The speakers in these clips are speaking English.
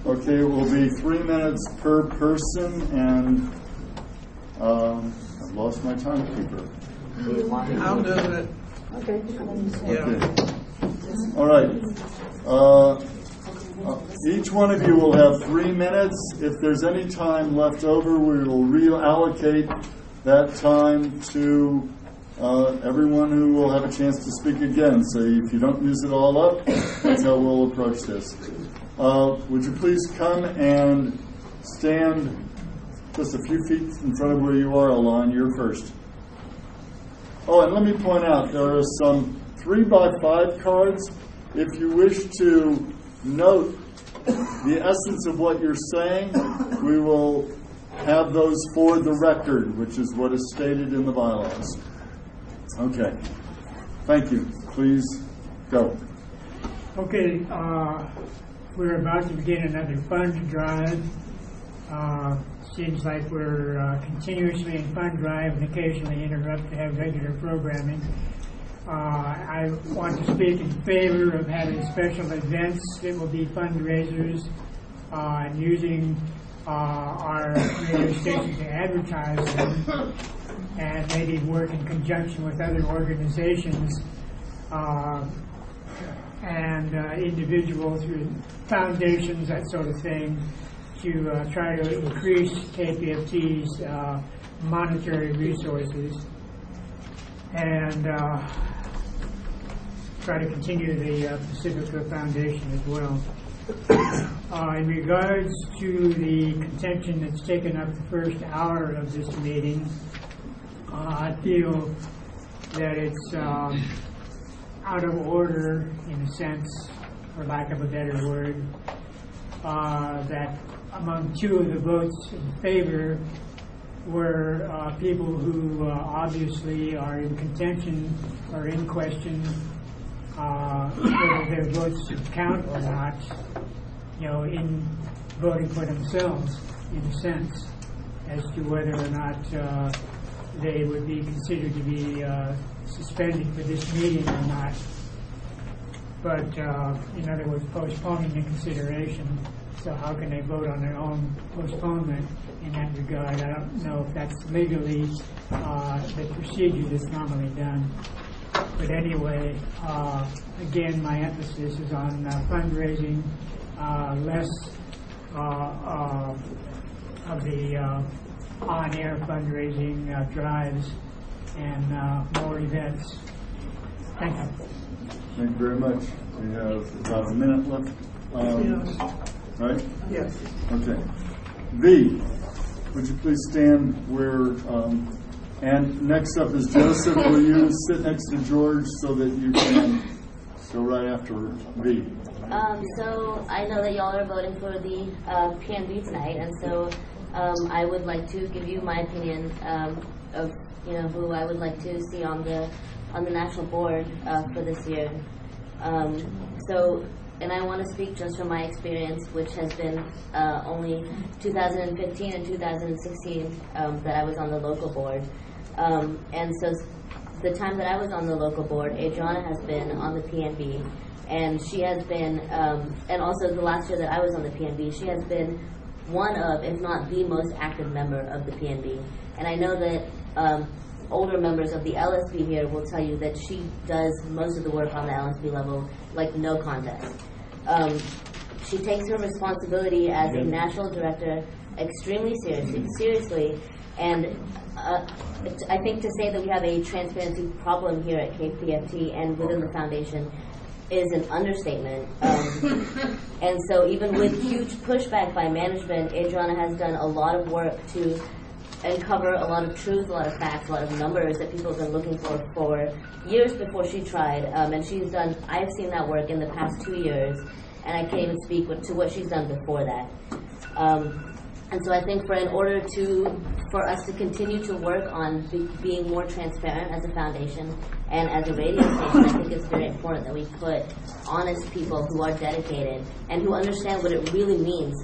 Okay, it will be 3 minutes per person, and I've lost my timekeeper. I'll do it. Okay. Yeah. Okay. All right. Each one of you will have 3 minutes. If there's any time left over, we will reallocate that time to everyone who will have a chance to speak again. So if you don't use it all up, that's how we'll approach this. Would you please come and stand just a few feet in front of where you are, Alon? You're first. Oh, and let me point out, there are some 3x5 cards. If you wish to note the essence of what you're saying, we will have those for the record, which is what is stated in the bylaws. Okay. Thank you. Please go. Okay, we're about to begin another fund drive. Seems like we're continuously in fund drive and occasionally interrupt to have regular programming. I want to speak in favor of having special events that will be fundraisers and using our radio station to advertise them, and maybe work in conjunction with other organizations and individuals, foundations, that sort of thing, to try to increase KPFT's monetary resources and try to continue the Pacifica Foundation as well. In regards to the contention that's taken up the first hour of this meeting, I feel that it's out of order, in a sense, for lack of a better word, that among two of the votes in favor were people who obviously are in contention or in question whether their votes should count or not, in voting for themselves, in a sense, as to whether or not they would be considered to be suspended for this meeting or not. But, in other words, postponing the consideration. So how can they vote on their own postponement in that regard? I don't know if that's legally the procedure that's normally done. But anyway, again, my emphasis is on fundraising, less of the on-air fundraising drives, and more events. Thank you. Thank you very much. We have about a minute left. Right? Yes. Okay. V, would you please stand where, and next up is Joseph. Will you sit next to George so that you can go right after V? So I know that y'all are voting for the PNB tonight, and so I would like to give you my opinion of who I would like to see on the national board for this year. And I want to speak just from my experience, which has been only 2015 and 2016 that I was on the local board. And so the time that I was on the local board, Adriana has been on the PNB, and she has been, and also the last year that I was on the PNB, she has been one of, if not the most active member of the PNB. And I know that older members of the LSB here will tell you that she does most of the work on the LSB level like no contest. She takes her responsibility as a national director extremely seriously, and I think to say that we have a transparency problem here at KPFT and within the foundation is an understatement. And so even with huge pushback by management, Adriana has done a lot of work to uncover a lot of truth, a lot of facts, a lot of numbers that people have been looking for years before she tried. And she's done, I've seen that work in the past 2 years, and I can't even speak to what she's done before that. And so I think in order for us to continue to work on being more transparent as a foundation and as a radio station, I think it's very important that we put honest people who are dedicated and who understand what it really means,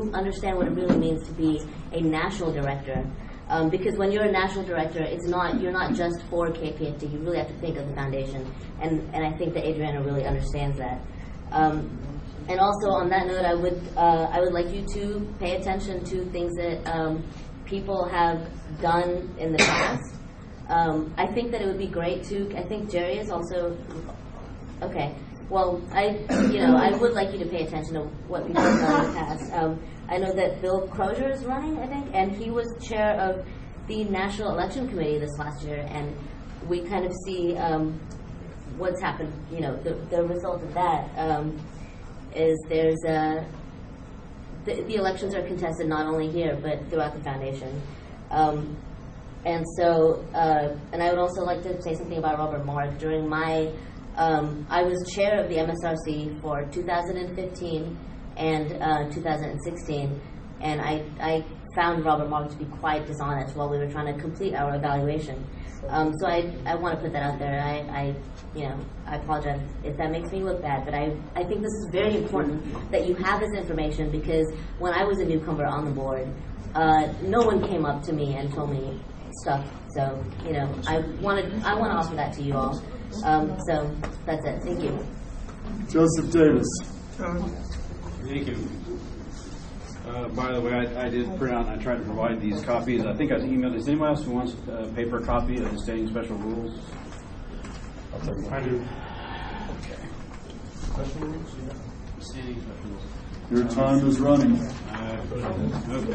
to be a national director. Because when you're a national director, you're not just for KPFT. You really have to think of the foundation, and I think that Adriana really understands that. And also on that note, I would like you to pay attention to things that people have done in the past. I think that it would be great to. I think Jerry is also okay. Well, I would like you to pay attention to what people have done in the past. I know that Bill Crozier is running, I think, and he was chair of the National Election Committee this last year, and we kind of see what's happened. The result of that is there's the elections are contested not only here but throughout the foundation. And so, and I would also like to say something about Robert Mark. During my, I was chair of the MSRC for 2015 and 2016, and I found Robert Mark to be quite dishonest while we were trying to complete our evaluation. So I want to put that out there. I apologize if that makes me look bad, but I think this is very important that you have this information, because when I was a newcomer on the board, no one came up to me and told me stuff. So, I want to offer that to you all. So that's it. Thank you. Joseph Davis. Thank you. By the way, I did print out and I tried to provide these copies. I think I was emailed. Is anyone else who wants a paper copy of the standing special rules? I do. Okay. Special rules? Standing special rules. Your time is running. Okay.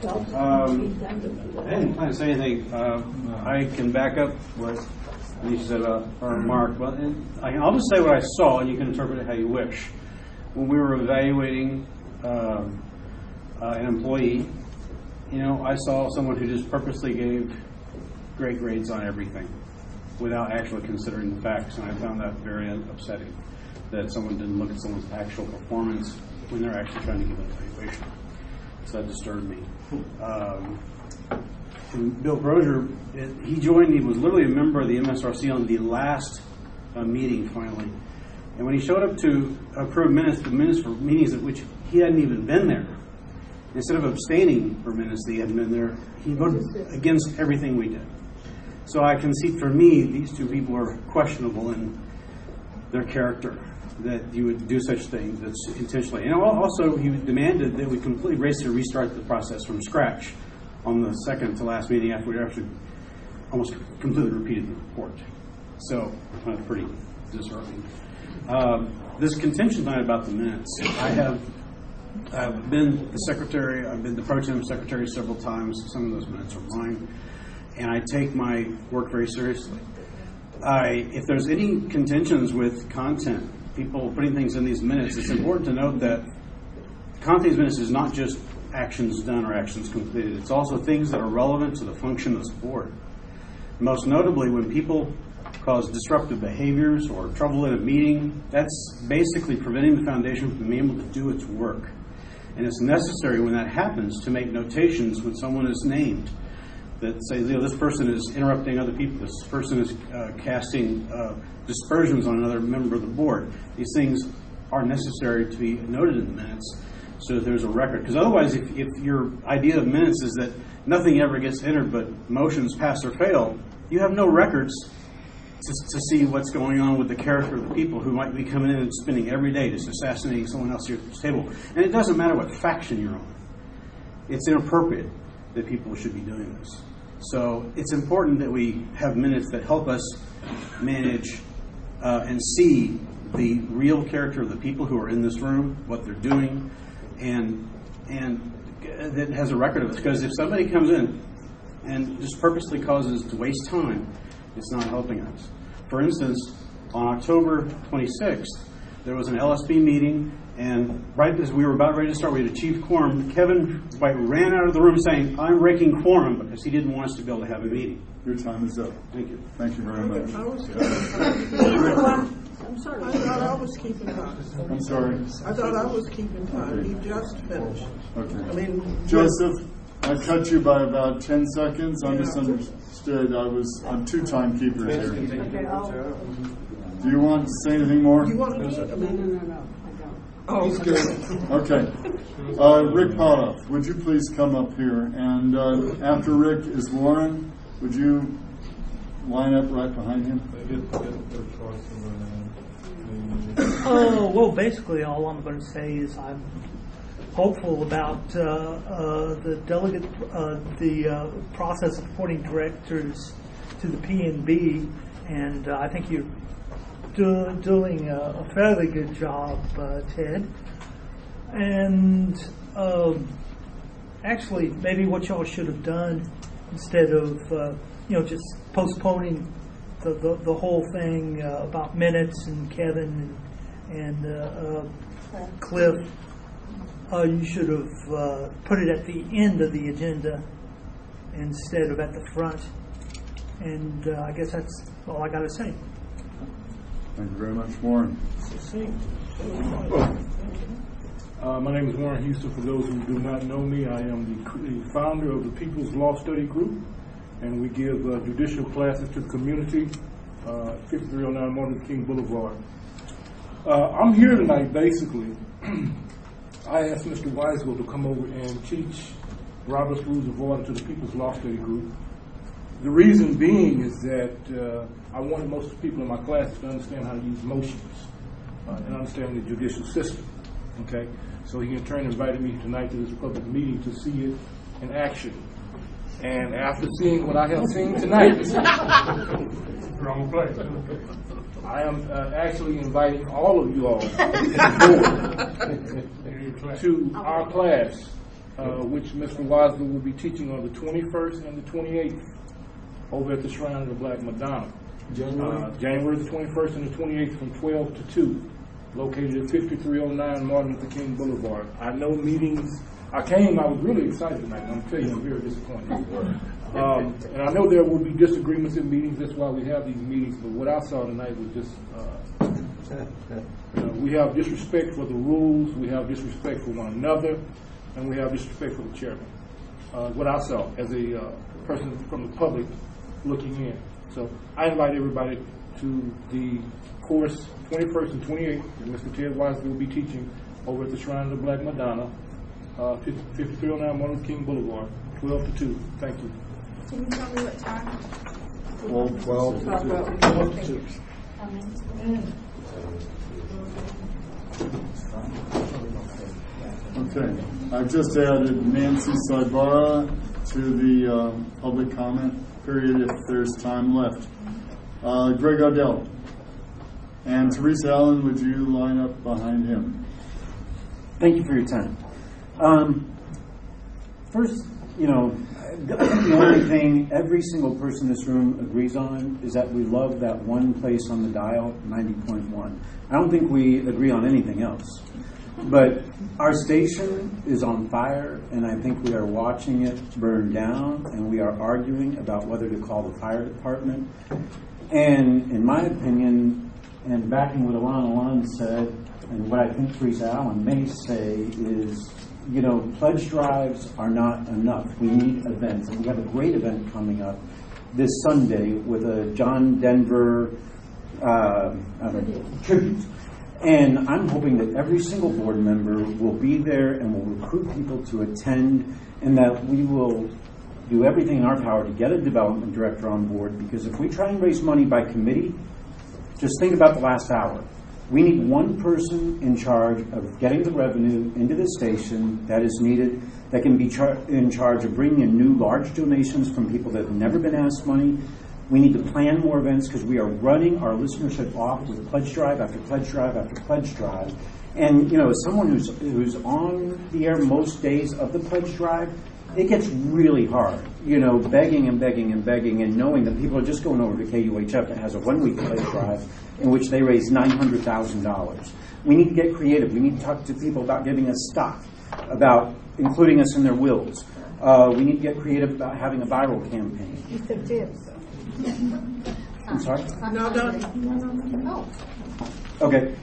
I didn't plan to say anything. I can back up what Anisha said about our Mark. Well, I'll just say what I saw, and you can interpret it how you wish. When we were evaluating an employee, I saw someone who just purposely gave great grades on everything without actually considering the facts, and I found that very upsetting, that someone didn't look at someone's actual performance when they're actually trying to give an evaluation. So that disturbed me. And Bill Crozier, he was literally a member of the MSRC on the last meeting, finally. And when he showed up to approve minutes for meetings at which he hadn't even been there, instead of abstaining for minutes that he hadn't been there, he voted against everything we did. So I can see, for me, these two people are questionable in their character, that you would do such things that's intentionally. And also, he demanded that we completely basically restart the process from scratch on the second to last meeting after we actually almost completely repeated the report. So I find it pretty disheartening. This contention tonight about the minutes, I've been the secretary, I've been the pro tem secretary several times. Some of those minutes are mine, and I take my work very seriously. If there's any contentions with content, people putting things in these minutes, it's important to note that content of these minutes is not just actions done or actions completed. It's also things that are relevant to the function of this board. Most notably, when people cause disruptive behaviors or trouble in a meeting, that's basically preventing the foundation from being able to do its work. And it's necessary when that happens to make notations when someone is named that says, this person is interrupting other people, this person is casting dispersions on another member of the board. These things are necessary to be noted in the minutes so that there's a record. Because otherwise, if your idea of minutes is that nothing ever gets entered but motions pass or fail, you have no records to see what's going on with the character of the people who might be coming in and spending every day just assassinating someone else here at this table. And it doesn't matter what faction you're on. It's inappropriate that people should be doing this. So it's important that we have minutes that help us manage and see the real character of the people who are in this room, what they're doing, and that has a record of it. Because if somebody comes in and just purposely causes to waste time, it's not helping us. For instance, on October 26th, there was an LSB meeting, and right as we were about ready to start, we had achieved quorum. Kevin White ran out of the room saying, "I'm breaking quorum," because he didn't want us to be able to have a meeting. Your time is up. Thank you. Thank you very much. I'm sorry. I thought I was keeping time. I'm sorry. I thought I was keeping time. He just finished. Okay. Joseph, I cut you by about 10 seconds. I misunderstood. I'm two timekeepers here. Do you want to say anything more? You want to No. Oh, he's good. Okay. Rick Potoff, would you please come up here? And after Rick is Warren. Would you line up right behind him? Well, basically, all I'm going to say is I'm hopeful about the delegate, the process of appointing directors to the PNB, and I think you're doing a fairly good job, Ted. And actually, maybe what y'all should have done instead of just postponing the whole thing about minutes and Kevin and Cliff, you should have put it at the end of the agenda instead of at the front. And I guess that's all I got to say. Thank you very much, Warren. My name is Warren Houston. For those who do not know me, I am the founder of the People's Law Study Group, and we give judicial classes to the community, 5309 Martin Luther King Boulevard. I'm here tonight, basically. I asked Mr. Weisel to come over and teach Robert's Rules of Order to the People's Law Study Group. The reason being is that I wanted most people in my classes to understand how to use motions and understand the judicial system. Okay, so he in turn invited me tonight to this public meeting to see it in action. And after seeing what I have seen tonight, wrong place. I am actually inviting all of you all to our class, which Mr. Weisler will be teaching on the 21st and the 28th over at the Shrine of the Black Madonna. January the 21st and the 28th from 12 to 2, located at 5309 Martin Luther King Boulevard. I know meetings, I was really excited tonight, and I'm telling you, I'm very disappointed. And I know there will be disagreements in meetings, that's why we have these meetings, but what I saw tonight was just, we have disrespect for the rules, we have disrespect for one another, and we have disrespect for the chairman. What I saw as a person from the public looking in. So I invite everybody to the course 21st and 28th that Mr. Ted Weisler will be teaching over at the Shrine of the Black Madonna, 5309 Martin Luther King Boulevard, 12 to 2. Thank you. Can you tell me what time? 12 to 2. Okay, I just added Nancy Saibara to the public comment period if there's time left. Greg Odell. And Teresa Allen, would you line up behind him? Thank you for your time. First, I think the only thing every single person in this room agrees on is that we love that one place on the dial, 90.1. I don't think we agree on anything else. But our station is on fire, and I think we are watching it burn down, and we are arguing about whether to call the fire department. And in my opinion, and backing what Alon said, and what I think Teresa Allen may say is, pledge drives are not enough. We need events, and we have a great event coming up this Sunday with a John Denver tribute. And I'm hoping that every single board member will be there and will recruit people to attend, and that we will do everything in our power to get a development director on board, because if we try and raise money by committee, just think about the last hour. We need one person in charge of getting the revenue into the station that is needed, that can be in charge of bringing in new large donations from people that have never been asked money. We need to plan more events because we are running our listenership off with pledge drive after pledge drive after pledge drive. And, as someone who's on the air most days of the pledge drive, it gets really hard, begging and begging and begging, and knowing that people are just going over to KUHF that has a one-week pledge drive in which they raise $900,000. We need to get creative. We need to talk to people about giving us stock, about including us in their wills. We need to get creative about having a viral campaign. You said tips. I'm sorry? No. Okay.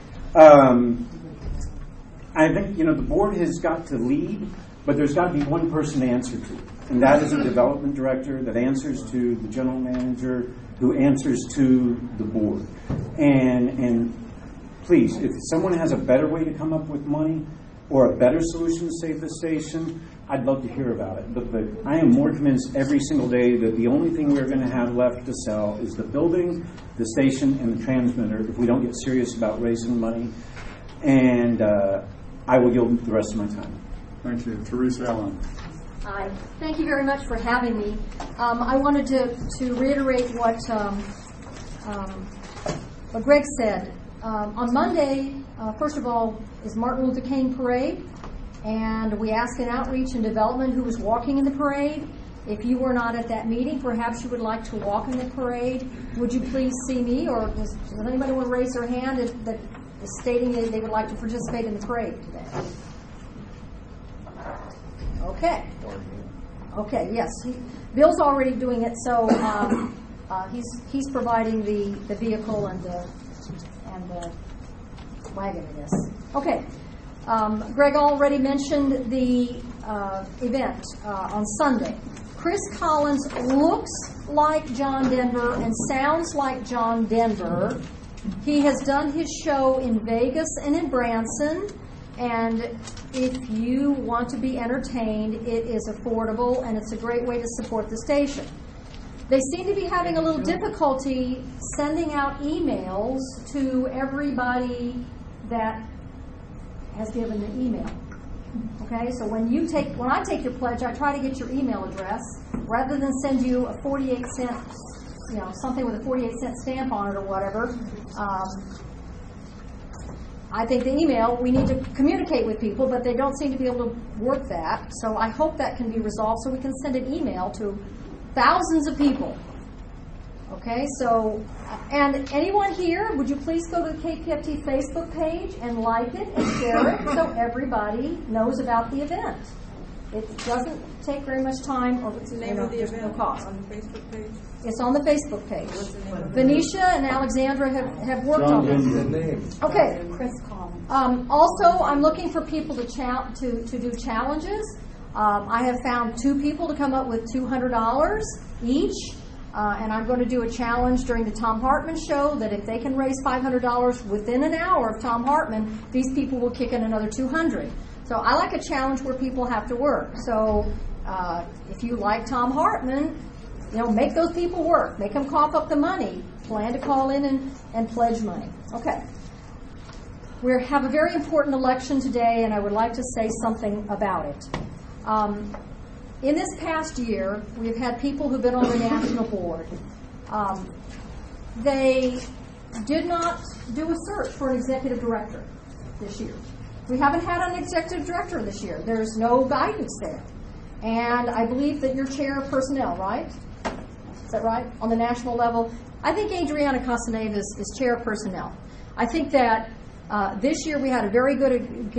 I think, the board has got to lead, but there's got to be one person to answer to. And that is a development director that answers to the general manager, who answers to the board. And please, if someone has a better way to come up with money, or a better solution to save the station, I'd love to hear about it. But I am more convinced every single day that the only thing we're going to have left to sell is the building, the station, and the transmitter if we don't get serious about raising money. And I will yield the rest of my time. Thank you. Teresa Allen. Hi. Thank you very much for having me. I wanted to reiterate what Greg said. On Monday, first of all, is Martin Luther King Parade, and we asked in Outreach and Development who was walking in the parade. If you were not at that meeting, perhaps you would like to walk in the parade. Would you please see me, or does anybody want to raise their hand that is stating that they would like to participate in the parade today? Okay, yes. Bill's already doing it, so he's providing the vehicle and the wagon, I guess. Okay. Greg already mentioned the event on Sunday. Chris Collins looks like John Denver and sounds like John Denver. He has done his show in Vegas and in Branson. And if you want to be entertained, it is affordable and it's a great way to support the station. They seem to be having a little difficulty sending out emails to everybody that has given the email. Okay, so when I take your pledge, I try to get your email address rather than send you a 48-cent, something with a 48-cent stamp on it or whatever. I think the email, we need to communicate with people, but they don't seem to be able to work that. So I hope that can be resolved so we can send an email to thousands of people. Okay, so, and anyone here, would you please go to the KPFT Facebook page and like it and share it so everybody knows about the event. It doesn't take very much time, or What's the name of the there's event no cost. on the Facebook page? It's on the Facebook page. What's the name of it? Venetia and Alexandra have worked on this. Okay. Chris Collins. Also, I'm looking for people to do challenges. I have found 2 people to come up with $200 each. And I'm going to do a challenge during the Thom Hartmann show that if they can raise $500 within an hour of Thom Hartmann, these people will kick in another $200. So I like a challenge where people have to work. So if you like Thom Hartmann, make those people work. Make them cough up the money. Plan to call in and pledge money. Okay. We have a very important election today, and I would like to say something about it. In this past year, we've had people who've been on the national board. They did not do a search for an executive director this year. We haven't had an executive director this year. There's no guidance there. And I believe that you're chair of personnel, right? Is that right? On the national level? I think Adriana Casaneva is chair of personnel. I think that this year we had a very good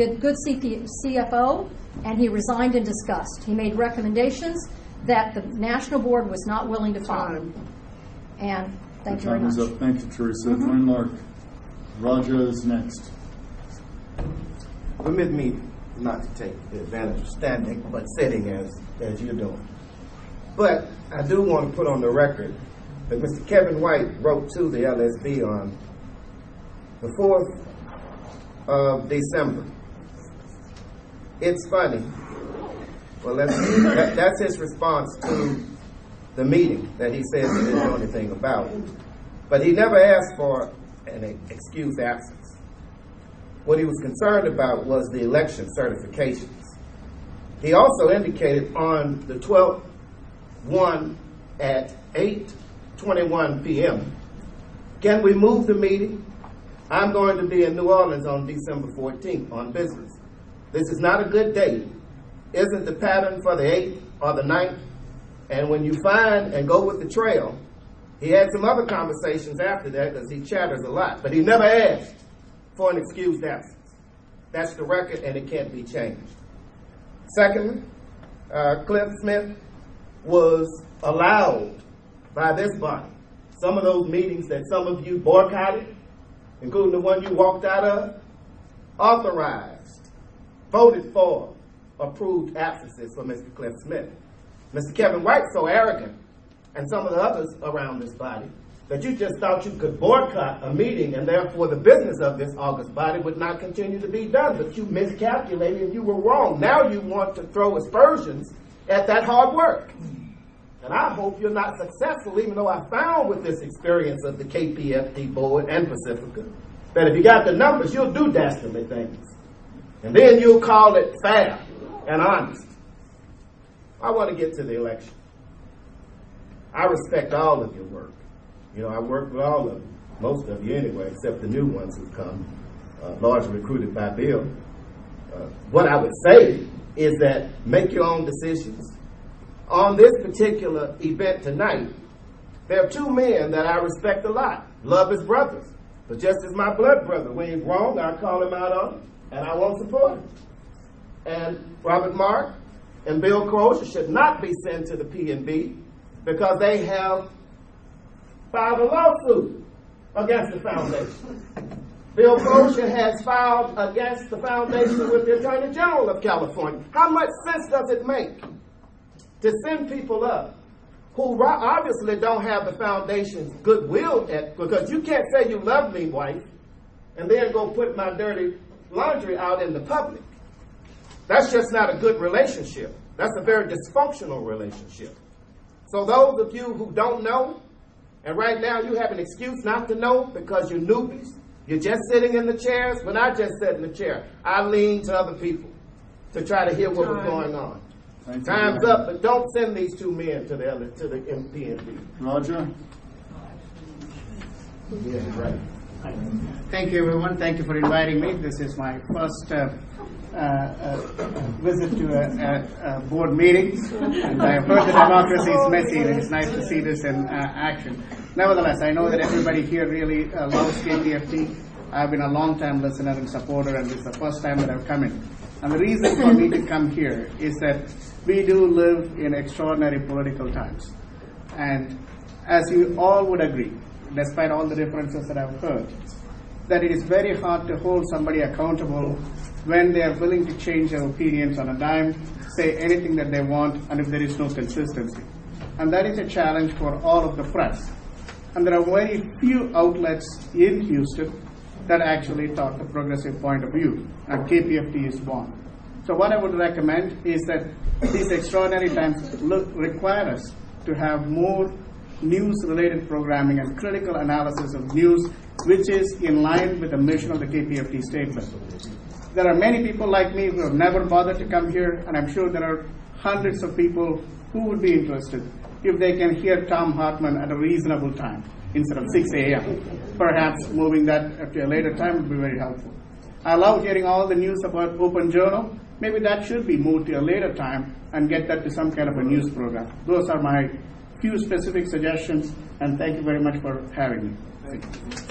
CFO, and he resigned in disgust. He made recommendations that the national board was not willing to follow. And thank you very much. Thank you, Teresa. Mark. Raja is next. Permit me not to take the advantage of standing, but sitting as you're doing. But I do want to put on the record that Mr. Kevin White wrote to the LSB on the 4th of December. It's funny. Well, that's his response to the meeting that he says he didn't know anything about. But he never asked for an excused absence. What he was concerned about was the election certifications. He also indicated on the 12th, 1 at 8:21 p.m., can we move the meeting? I'm going to be in New Orleans on December 14th on business. This is not a good date. Isn't the pattern for the 8th or the 9th? And when you find and go with the trail, he had some other conversations after that because he chatters a lot, but he never asked for an excused absence. That's the record, and it can't be changed. Secondly, Cliff Smith was allowed by this body. Some of those meetings that some of you boycotted, including the one you walked out of, authorized, voted for, approved absences for Mr. Cliff Smith. Mr. Kevin White, so arrogant, and some of the others around this body, that you just thought you could boycott a meeting and therefore the business of this August body would not continue to be done. But you miscalculated and you were wrong. Now you want to throw aspersions at that hard work. And I hope you're not successful, even though I found with this experience of the KPFT board and Pacifica, that if you got the numbers, you'll do dastardly things. And then you'll call it fair and honest. I want to get to the election. I respect all of your work. You know, I work with all of you, most of you anyway, except the new ones who've come, largely recruited by Bill. What I would say is that make your own decisions. On this particular event tonight, there are two men that I respect a lot, love as brothers. But just as my blood brother, when he's wrong, I call him out on it, and I won't support him. And Robert Mark and Bill Crozier should not be sent to the P&B because they have filed a lawsuit against the foundation. Bill Crozier has filed against the foundation with the Attorney General of California. How much sense does it make to send people up who obviously don't have the foundation's goodwill because you can't say you love me, wife, and then go put my dirty laundry out in the public. That's just not a good relationship. That's a very dysfunctional relationship. So those of you who don't know, and right now you have an excuse not to know because you're newbies, you're just sitting in the chairs. When I just sat in the chair, I leaned to other people to try to hear what was going on. Time's up, but don't send these two men to the MP&B. Roger? Yeah, right. Thank you, everyone. Thank you for inviting me. This is my first visit to a board meeting. And I have heard the democracy is messy, and it's nice to see this in action. Nevertheless, I know that everybody here really loves KPFT. I've been a long-time listener and supporter, and this is the first time that I've come in. And the reason for me to come here is that we do live in extraordinary political times. And as you all would agree, despite all the differences that I've heard, that it is very hard to hold somebody accountable when they are willing to change their opinions on a dime, say anything that they want, and if there is no consistency. And that is a challenge for all of the press. And there are very few outlets in Houston that actually talk the progressive point of view, and KPFT is one. So what I would recommend is that these extraordinary times require us to have more news-related programming and critical analysis of news, which is in line with the mission of the KPFT statement. There are many people like me who have never bothered to come here, and I'm sure there are hundreds of people who would be interested if they can hear Tom Hartman at a reasonable time instead of 6 a.m. Perhaps moving that to a later time would be very helpful. I love hearing all the news about Open Journal. Maybe that should be moved to a later time and get that to some kind of a news program. Those are my few specific suggestions, and thank you very much for having me. Thank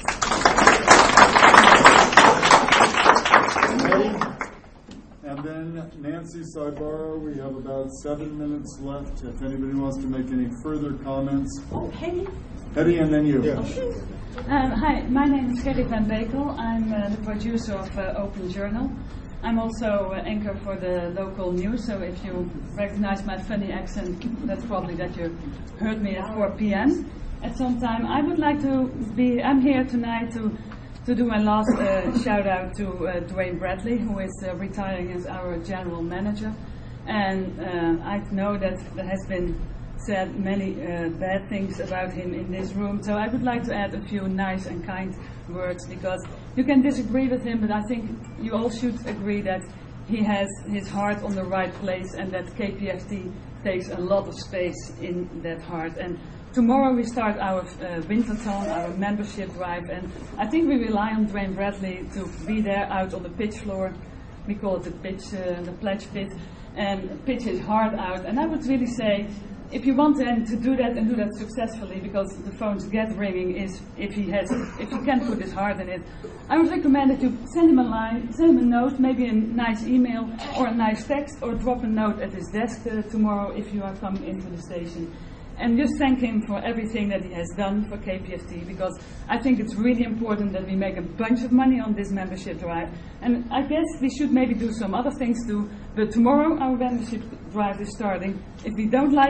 Ready? And then Nancy Saibara, we have about 7 minutes left. If anybody wants to make any further comments. Oh, Hetty. Hetty, and then you. Yeah. Hi, my name is Gerry van Bekel. I'm the producer of Open Journal. I'm also anchor for the local news, so if you recognize my funny accent, that's probably that you heard me at 4 p.m. at some time. I would like to I'm here tonight to do my last shout out to Dwayne Bradley, who is retiring as our general manager. And I know that there has been said many bad things about him in this room, so I would like to add a few nice and kind words, because you can disagree with him, but I think you all should agree that he has his heart on the right place and that KPFT takes a lot of space in that heart. And tomorrow we start our Winterton, our membership drive, and I think we rely on Dwayne Bradley to be there out on the pitch floor. We call it the pledge pit, and pitch his heart out. And I would really say, if you want him to do that and do that successfully, because the phones get ringing, is if he can put his heart in it, I would recommend that you send him a line, send him a note, maybe a nice email or a nice text, or drop a note at his desk tomorrow if you are coming into the station. And just thank him for everything that he has done for KPFT, because I think it's really important that we make a bunch of money on this membership drive. And I guess we should maybe do some other things too, but tomorrow our membership drive is starting. If we don't like it,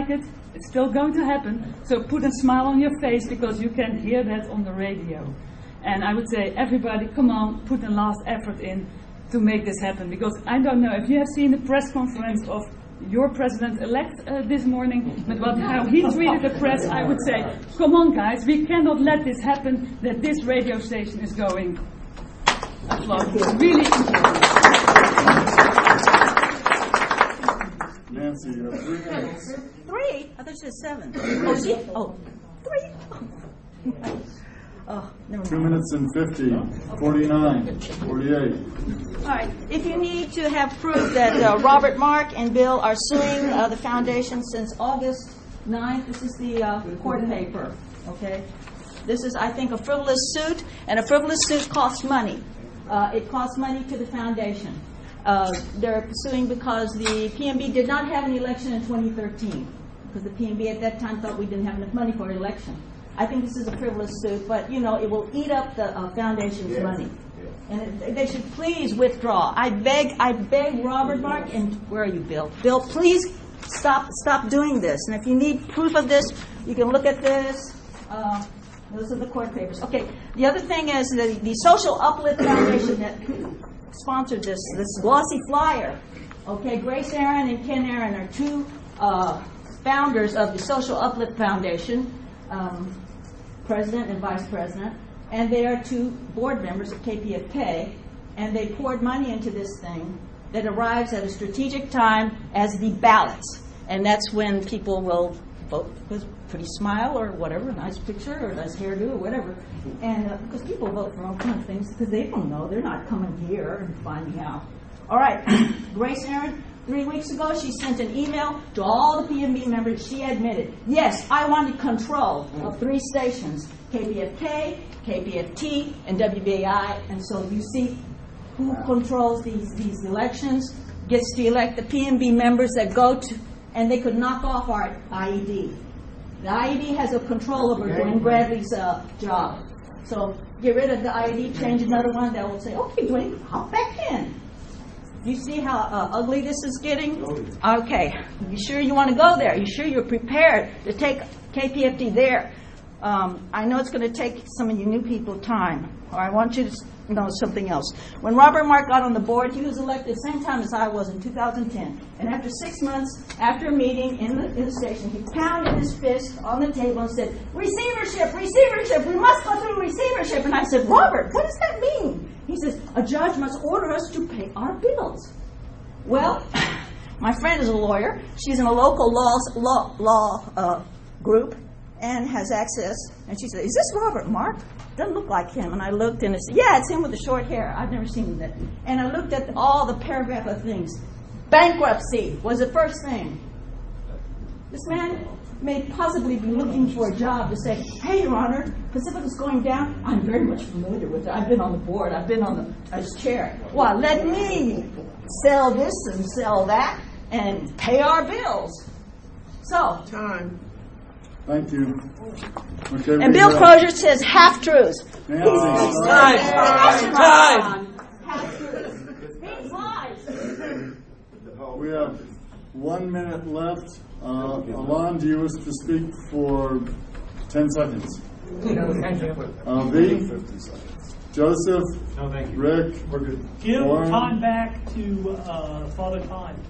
It's still going to happen. So put a smile on your face because you can hear that on the radio. And I would say, everybody, come on, put a last effort in to make this happen. Because I don't know if you have seen the press conference of your president-elect this morning, but how he treated the press, I would say, come on, guys, we cannot let this happen, that this radio station is going afloat. It's really important. Nancy, you have 3 minutes. 3? I thought you said 7. Oh, 3? Oh, never mind. 2 minutes and 50, 49, 48. All right. If you need to have proof that Robert Mark and Bill are suing the foundation since August 9th, this is the court paper. Okay. This is, I think, a frivolous suit, and a frivolous suit costs money. It costs money to the foundation. They're suing because the PNB did not have an election in 2013, because the PNB at that time thought we didn't have enough money for an election. I think this is a frivolous suit, but, you know, it will eat up the foundation's money. And they should please withdraw. I beg Robert Mark, and where are you, Bill? Bill, please stop doing this. And if you need proof of this, you can look at this. Those are the court papers. Okay, the other thing is the Social Uplift Foundation that sponsored this glossy flyer. Okay, Grace Aaron and Ken Aaron are two founders of the Social Uplift Foundation, president and vice president, and they are 2 board members of KPFK, and they poured money into this thing that arrives at a strategic time as the ballots, and that's when people will vote with pretty smile or whatever, nice picture or nice hairdo or whatever, and because people vote for all kinds of things because they don't know, they're not coming here and finding out. All right, Grace Aaron, 3 weeks ago, she sent an email to all the PNB members. She admitted, yes, I wanted control of 3 stations, KPFK, KPFT, and WBAI. And so you see who controls these elections, gets to elect the PNB members that go to, and they could knock off our IED. The IED has a control over Dwayne Bradley's job. So get rid of the IED, change another one that will say, okay, Dwayne, hop back in. You see how ugly this is getting? Okay. You sure you want to go there? You sure you're prepared to take KPFT there? I know it's going to take some of you new people time. Or I want you to know something else. When Robert Mark got on the board, he was elected the same time as I was in 2010. And after 6 months, after a meeting in the station, he pounded his fist on the table and said, receivership, receivership, we must go through receivership. And I said, Robert, what does that mean? He says, a judge must order us to pay our bills. Well, my friend is a lawyer. She's in a local law group and has access. And she said, is this Robert Mark? Doesn't look like him. And I looked and I said, yeah, it's him with the short hair. I've never seen him that. And I looked at all the paragraph of things. Bankruptcy was the first thing. This man may possibly be looking for a job to say, hey, Your Honor, Pacifica's going down. I'm very much familiar with it. I've been on the board. I've been on as chair. Well, let me sell this and sell that and pay our bills. So. Time. Thank you. Okay, and Bill Crozier says half-truths. Time. We have 1 minute left. Alon, do you wish to speak for 10 seconds? No, thank you. V? Joseph? No, thank you. Rick? We're good. Give Warren? time back to Father Time.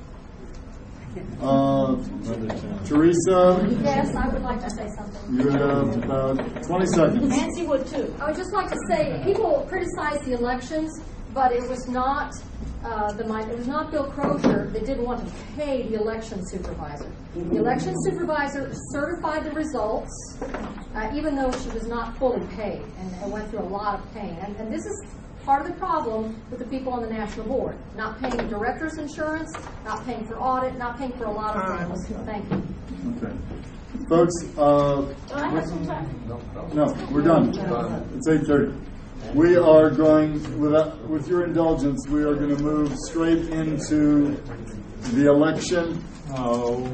Teresa? Yes, I would like to say something. You have about 20 seconds. Nancy would too. I would just like to say, people criticize the elections, but it was not it was not Bill Crozier that didn't want to pay the election supervisor. The election supervisor certified the results, even though she was not fully paid and went through a lot of pain. And this is part of the problem with the people on the national board. Not paying director's insurance, not paying for audit, not paying for a lot of things. Thank you. Okay. Folks, Do I have some time? no, we're done. It's 8:30. We are going, with your indulgence, we are going to move straight into the election. Oh.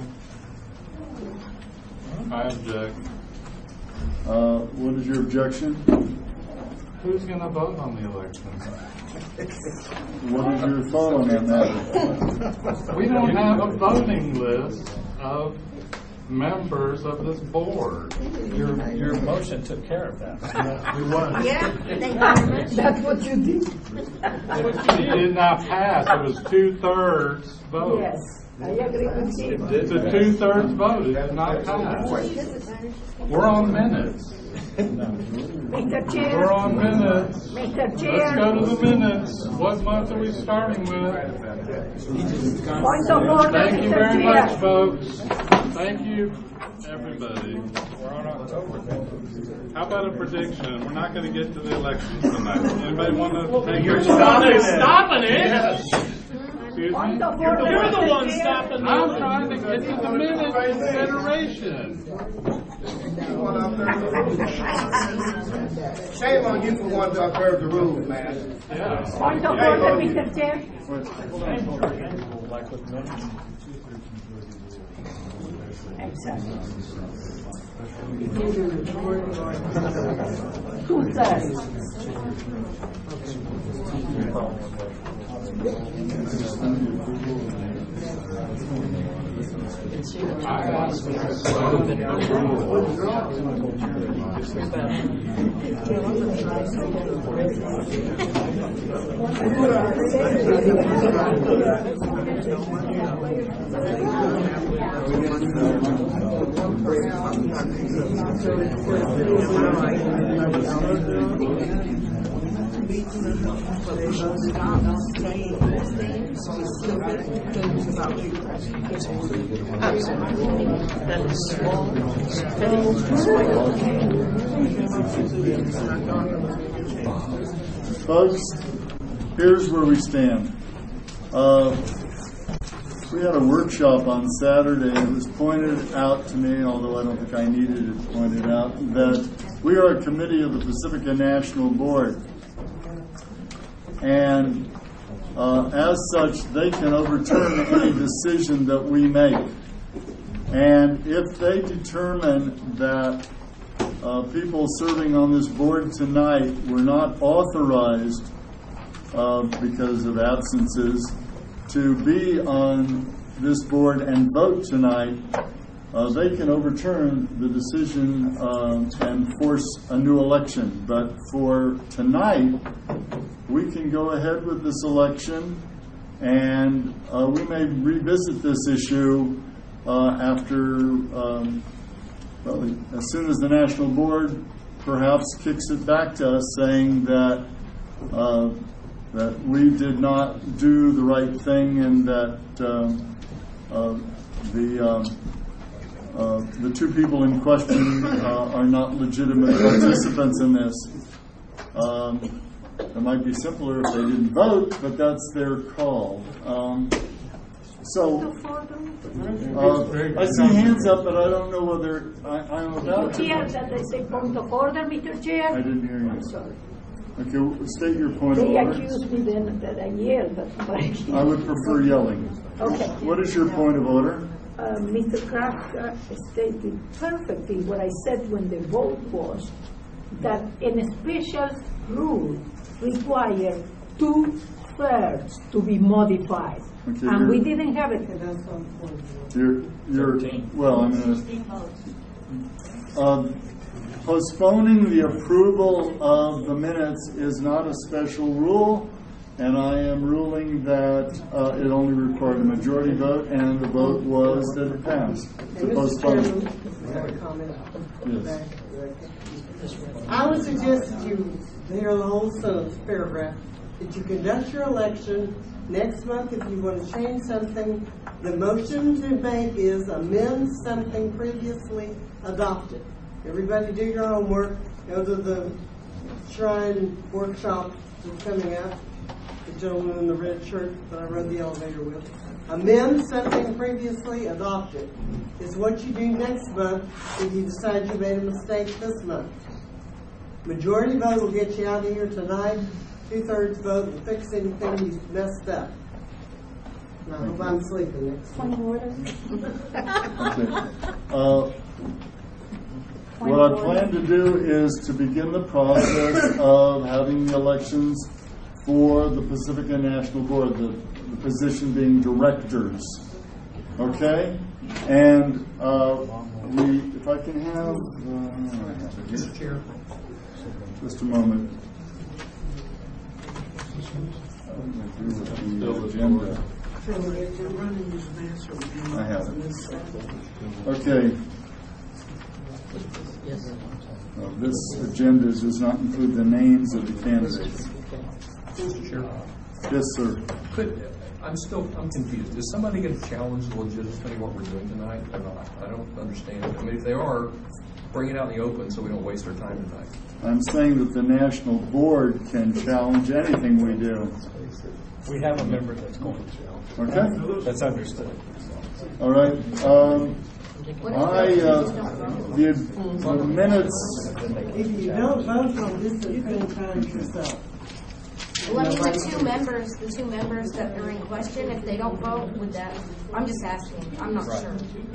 I object. What is your objection? Who's going to vote on the election? What is your thought on that matter? We don't have a voting list of members of this board. Your motion took care of that. We won. That's what you did. It did not pass. It was 2/3 vote. Yes, I agree with you. It's a 2/3 vote. It did not pass. We're on minutes. Mr. Chair. We're on minutes. Mr. Chair. Let's go to the minutes. What month are we starting with? Point of order, Thank you Mr. very Chair. much, folks. Thank you, everybody. We're on October. How about a prediction? We're not going to get to the elections tonight. Anybody want to take You're a stopping it. Stopping it? Yes. Excuse me? Point of order, You're the Mr. one Chair. stopping I'm trying to get to the minute consideration. Shame on you for wanting to observe the rules, man. Yeah. Point of order, Mr. Chair. Exactly. 2/3. Folks, here's where we stand. We had a workshop on Saturday, and it was pointed out to me, although I don't think I needed it pointed out, that we are a committee of the Pacifica National Board. And as such, they can overturn any decision that we make. And if they determine that people serving on this board tonight were not authorized because of absences to be on this board and vote tonight, they can overturn the decision and force a new election. But for tonight, we can go ahead with this election, and we may revisit this issue after, as soon as the National Board perhaps kicks it back to us, saying that that we did not do the right thing, and that the two people in question are not legitimate participants in this. It might be simpler if they didn't vote, but that's their call. I see hands up, but I don't know whether I'm about to. That I say point of order, Mr. Chair. I didn't hear you. I'm sorry. Okay, state your point of They order. accuse me then that I yell, but I would prefer yelling. Okay. What is your point of order? Mr. Kraft stated perfectly what I said when the vote was, that a special rule requires 2/3 to be modified. Okay, And we didn't have it. Well, postponing the approval of the minutes is not a special rule, and I am ruling that it only required a majority vote, and the vote was that it passed. To postpone. Yes. I would suggest that you, there the whole sentence, paragraph, that you conduct your election next month. If you want to change something, the motion to make is amend something previously adopted. Everybody do your homework. Go to the Shrine workshop that's coming up. The gentleman in the red shirt that I rode the elevator with. Amend something previously adopted is what you do next month if you decide you made a mistake this month. Majority vote will get you out of here tonight. 2/3 vote will fix anything you messed up. And I hope I'm sleeping next Point of order. Okay. What I plan to do is to begin the process of having the elections for the Pacifica National Board, the position being directors. Okay? And if I can have, just a moment. The agenda. I have it. Okay. This agenda does not include the names of the candidates. Mr. Chair. Yes, sir. I'm confused. Is somebody going to challenge the legitimacy of what we're doing tonight or not? I don't understand. I mean, if they are, bring it out in the open so we don't waste our time tonight. I'm saying that the national board can challenge anything we do. We have a member that's going to challenge. Okay. That's understood. All right. The minutes. If you don't vote on this, you can challenge yourself. Well, I mean, the two members that are in question, if they don't vote, would that, I'm just asking, I'm not sure.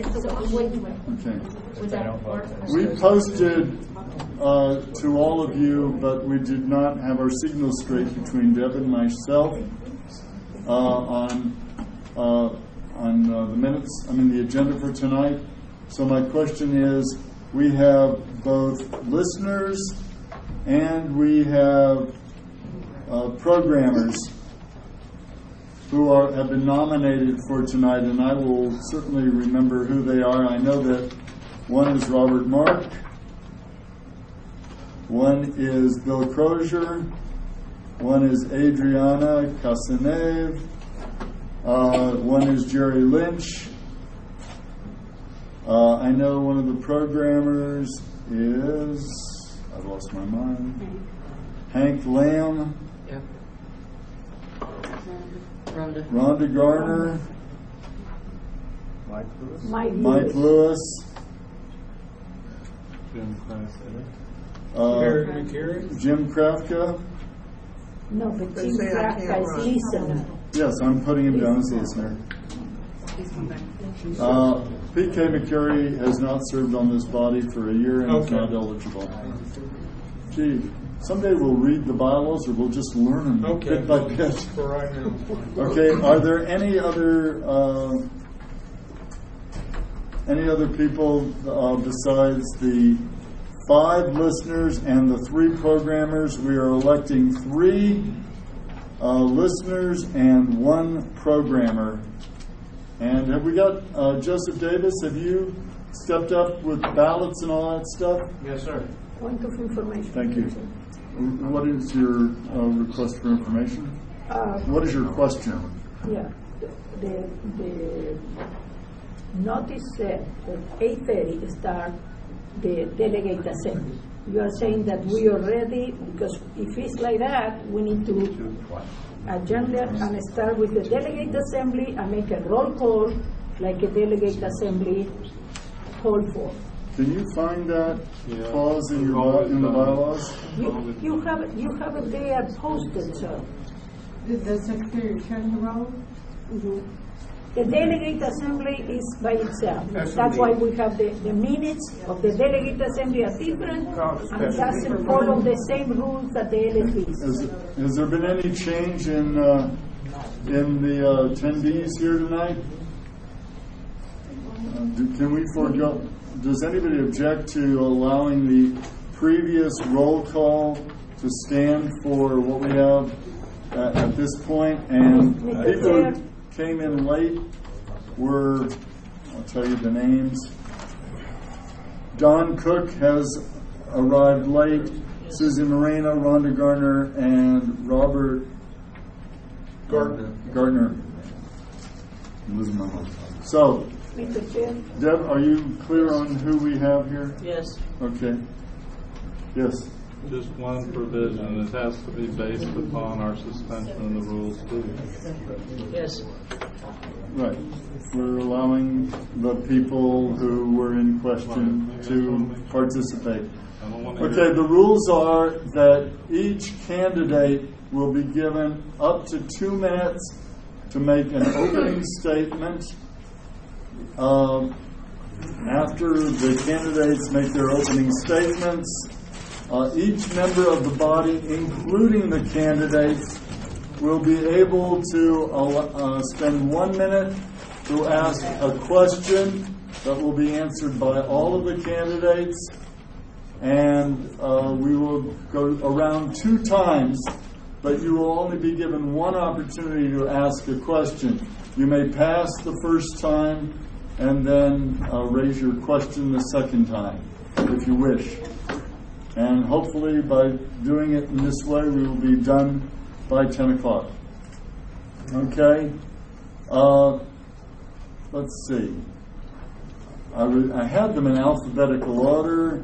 Would that work? We posted to all of you, but we did not have our signals straight between Deb and myself on the minutes, the agenda for tonight. So my question is, we have both listeners and we have programmers who have been nominated for tonight, and I will certainly remember who they are. I know that one is Robert Mark, one is Bill Crozier, one is Adriana Casanave, one is Jerry Lynch. I know one of the programmers is, I've lost my mind, Hank Lamb. Yep. Rhonda Garner, Mike Lewis, Jim Krafka. No, but Jim Krafka is listener. Yes, I'm putting him down as listener. P.K. McCurry has not served on this body for a year and is not eligible. Gee. Someday we'll read the bylaws, or we'll just learn them bit by bit. Okay. Are there any other people besides the 5 listeners and the 3 programmers? We are electing 3 listeners and 1 programmer. And have we got Joseph Davis? Have you stepped up with ballots and all that stuff? Yes, sir. Point of information. Thank you. What is your request for information? What is your question? Yeah, the notice said that 8:30 start the delegate assembly. You are saying that we are ready, because if it's like that, we need to adjourn and start with the delegate assembly and make a roll call like a delegate assembly called for. Can you find that clause in the bylaws? You have it there posted, sir. The Secretary of Treasury role? Mm-hmm. The delegate assembly is by itself. That's why we have the minutes of the delegate assembly are different, and it doesn't follow the same rules that the LSB. Has there been any change in the attendees here tonight? Can we forego? Does anybody object to allowing the previous roll call to stand for what we have at this point? And people who came in late were, I'll tell you the names. Don Cook has arrived late. Susie Moreno, Rhonda Garner, and Robert Gardner. I'm losing my mind. So, Deb, are you clear on who we have here? Yes. Okay. Yes. Just one provision. It has to be based upon our suspension of the rules too. Yes. Right. We're allowing the people who were in question to participate. Okay, the rules are that each candidate will be given up to 2 minutes to make an opening statement. After the candidates make their opening statements, each member of the body, including the candidates, will be able to spend 1 minute to ask a question that will be answered by all of the candidates, and we will go around 2 times, but you will only be given 1 opportunity to ask a question. You may pass the first time and then raise your question the second time, if you wish. And hopefully by doing it in this way, we will be done by 10 o'clock. Okay? Let's see. I had them in alphabetical order.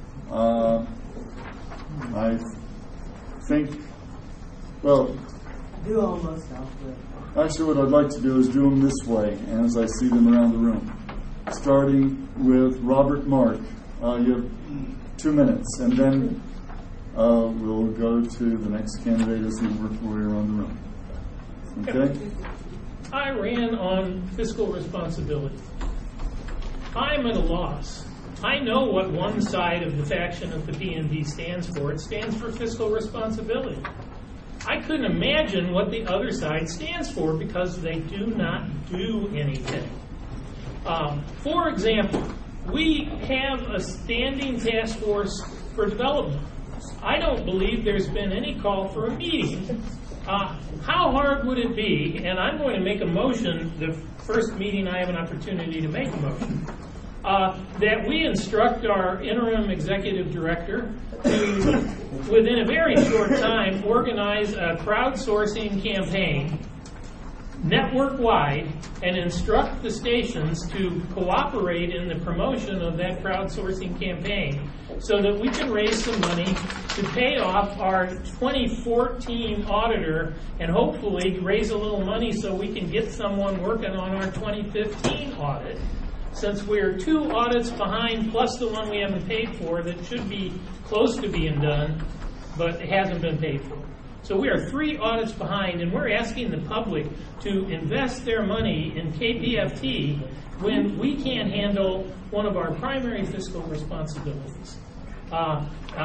I think, well, do almost alphabetical. Actually, what I'd like to do is do them this way, as I see them around the room. Starting with Robert Mark. You have 2 minutes, and then we'll go to the next candidate as we work our way around the room. Okay? I ran on fiscal responsibility. I'm at a loss. I know what one side of the faction of the PNB stands for. It stands for fiscal responsibility. I couldn't imagine what the other side stands for because they do not do anything. For example, we have a standing task force for development. I don't believe there's been any call for a meeting. How hard would it be, and I'm going to make a motion, the first meeting I have an opportunity to make a motion, that we instruct our interim executive director to, within a very short time, organize a crowdsourcing campaign network-wide and instruct the stations to cooperate in the promotion of that crowdsourcing campaign so that we can raise some money to pay off our 2014 auditor and hopefully raise a little money so we can get someone working on our 2015 audit. Since we're 2 audits behind, plus the one we haven't paid for that should be close to being done, but it hasn't been paid for. So we are 3 audits behind, and we're asking the public to invest their money in KPFT when we can't handle one of our primary fiscal responsibilities. How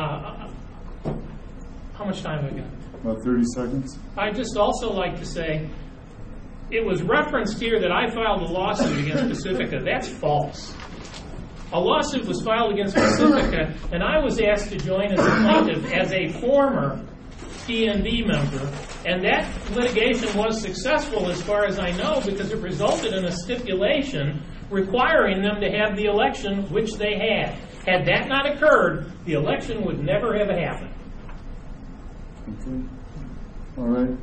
much time have I got? About 30 seconds. I'd just also like to say, it was referenced here that I filed a lawsuit against Pacifica. That's false. A lawsuit was filed against Pacifica, and I was asked to join as a plaintiff as a former PNB member, and that litigation was successful as far as I know because it resulted in a stipulation requiring them to have the election, which they had. Had that not occurred, the election would never have happened. Okay. All right.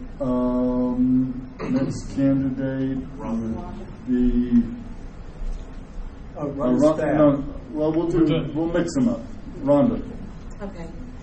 Next candidate, we'll mix them up. Rhonda. Okay.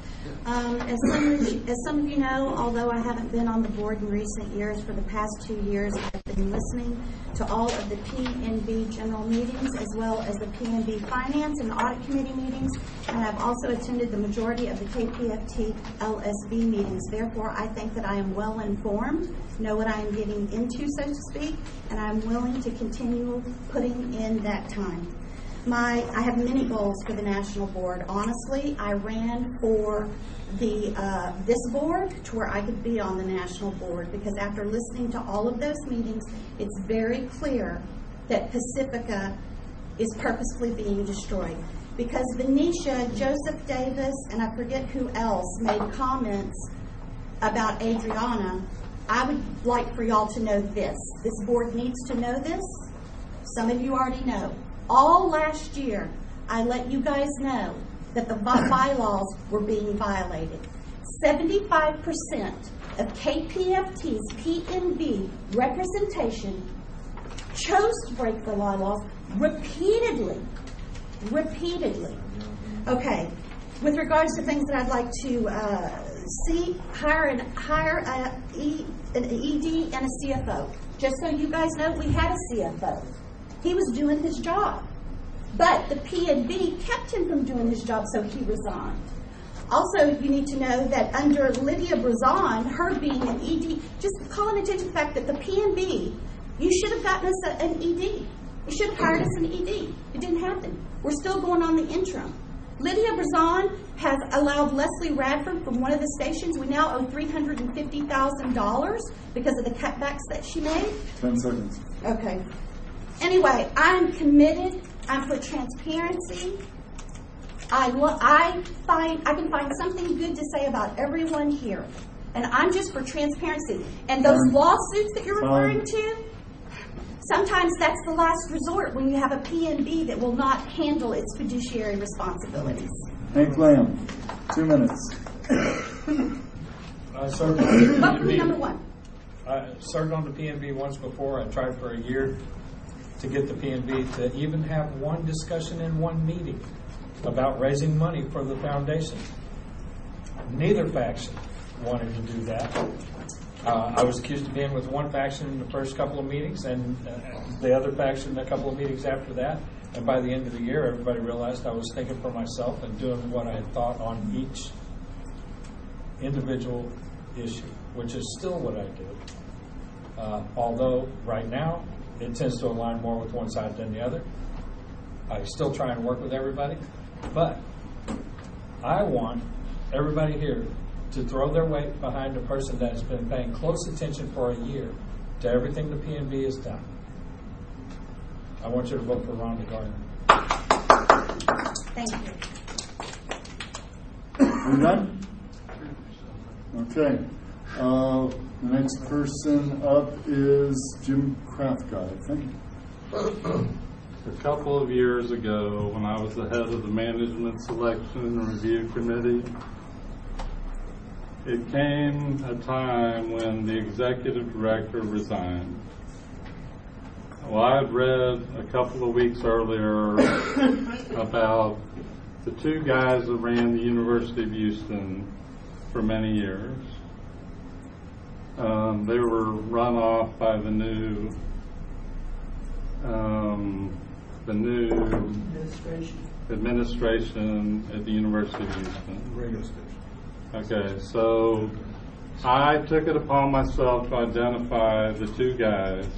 As some of you know, although I haven't been on the board in recent years, for the past 2 years, I've been listening to all of the PNB general meetings as well as the PNB Finance and Audit Committee meetings, and I've also attended the majority of the KPFT LSB meetings. Therefore, I think that I am well informed, know what I am getting into, so to speak, and I'm willing to continue putting in that time. I have many goals for the national board. Honestly, I ran for this board to where I could be on the national board because after listening to all of those meetings, it's very clear that Pacifica is purposefully being destroyed. Because Venetia, Joseph Davis, and I forget who else made comments about Adriana, I would like for y'all to know this. This board needs to know this. Some of you already know. All last year, I let you guys know that the bylaws were being violated. 75% of KPFT's PNB representation chose to break the bylaws repeatedly. Okay, with regards to things that I'd like to hire an ED and a CFO. Just so you guys know, we had a CFO. He was doing his job. But the PNB kept him from doing his job, so he resigned. Also, you need to know that under Lydia Brazon, her being an ED, just calling attention to the fact that the PNB, you should have gotten us an ED. You should have hired us an ED. It didn't happen. We're still going on the interim. Lydia Brazon has allowed Leslie Radford from one of the stations. We now owe $350,000 because of the cutbacks that she made. 10 seconds. Okay. Anyway, I'm committed. I'm for transparency. I can find something good to say about everyone here. And I'm just for transparency. And those lawsuits that you're referring to, sometimes that's the last resort when you have a PNB that will not handle its fiduciary responsibilities. Hank Lamb, 2 minutes. I served on the Vote number one. I served on the PNB once before. I tried for a year to get the PNB to even have one discussion in one meeting about raising money for the foundation. Neither faction wanted to do that. I was accused of being with one faction in the first couple of meetings and the other faction a couple of meetings after that. And by the end of the year, everybody realized I was thinking for myself and doing what I had thought on each individual issue, which is still what I do. Although right now, it tends to align more with one side than the other. I still try and work with everybody, but I want everybody here to throw their weight behind a person that has been paying close attention for a year to everything the PNB has done. I want you to vote for Rhonda Gardner. Thank you. We're done? Okay. The next person up is Jim Kraftguy. Thank you. A couple of years ago, when I was the head of the Management Selection and Review Committee, it came a time when the executive director resigned. Well, I had read a couple of weeks earlier about the two guys that ran the University of Houston for many years. They were run off by the new administration at the University of Houston. Radio station. Okay, so I took it upon myself to identify the two guys,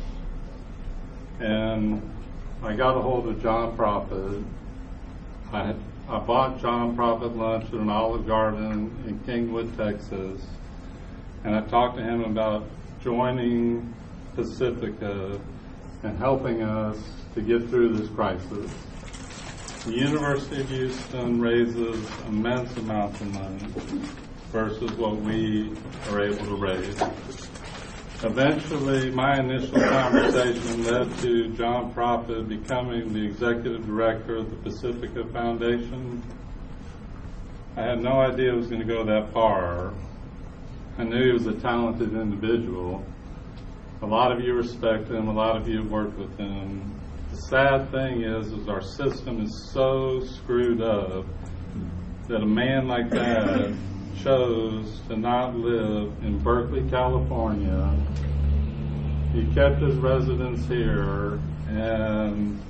and I got a hold of John Prophet. I bought John Prophet lunch at an Olive Garden in Kingwood, Texas, and I talked to him about joining Pacifica and helping us to get through this crisis. The University of Houston raises immense amounts of money versus what we are able to raise. Eventually, my initial conversation led to John Prophet becoming the executive director of the Pacifica Foundation. I had no idea it was going to go that far. I knew he was a talented individual. A lot of you respect him. A lot of you have worked with him. The sad thing is our system is so screwed up that a man like that chose to not live in Berkeley, California. He kept his residence here, and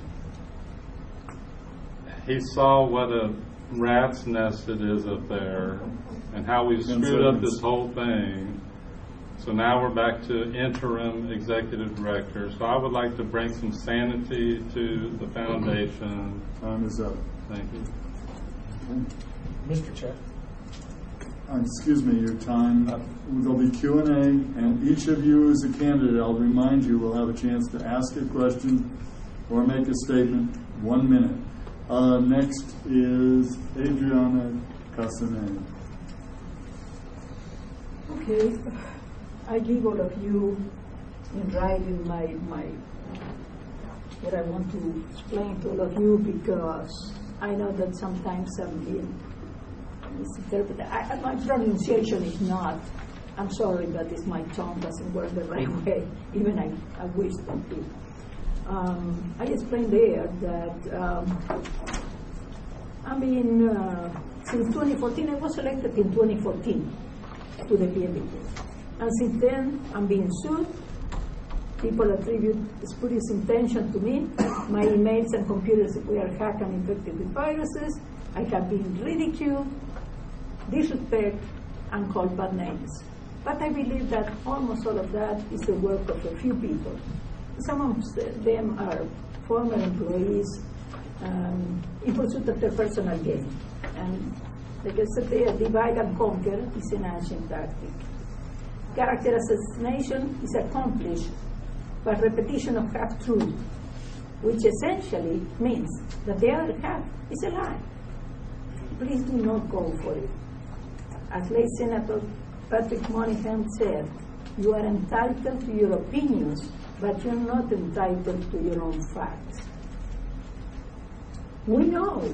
he saw what a rat's nest it is up there and how we've screwed up this whole thing. So now we're back to interim executive director. So I would like to bring some sanity to the foundation. Time is up. Thank you. Mr. Chair. Excuse me, your time. There'll be Q&A, and each of you as a candidate, I'll remind you, will have a chance to ask a question or make a statement. 1 minute. Next is Adriana Casanay. Okay. I give all of you in writing my what I want to explain to all of you, because I know that sometimes I'm being misinterpreted. My pronunciation is not, I'm sorry, but it's my tongue doesn't work the right way. Even I wish that did. I explained there that since 2014, I was elected in 2014 to the PNB. And since then, I'm being sued. People attribute spurious intention to me. My emails and computers were hacked and infected with viruses. I have been ridiculed, disrespected, and called bad names. But I believe that almost all of that is the work of a few people. Some of them are former employees in pursuit of their personal gain. And like I said there, divide and conquer is an ancient tactic. Character assassination is accomplished by repetition of half-truth. which essentially means that the other half is a lie. Please do not go for it. As late Senator Patrick Moynihan said, you are entitled to your opinions, but you're not entitled to your own facts. We know.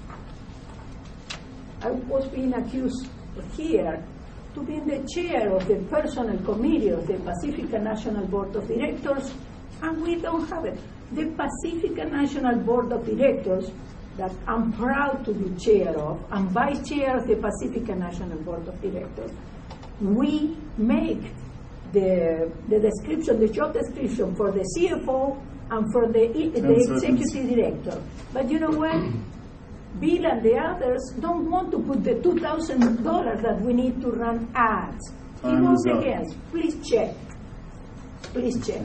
I was being accused here to be the chair of the personnel committee of the Pacifica National Board of Directors, and we don't have it. The Pacifica National Board of Directors, that I'm proud to be chair of, and vice chair of the Pacifica National Board of Directors, we make the description, the job description for the CFO and for the executive director. But you know what? Bill and the others don't want to put the $2,000 that we need to run ads. You know again, please check. Please check.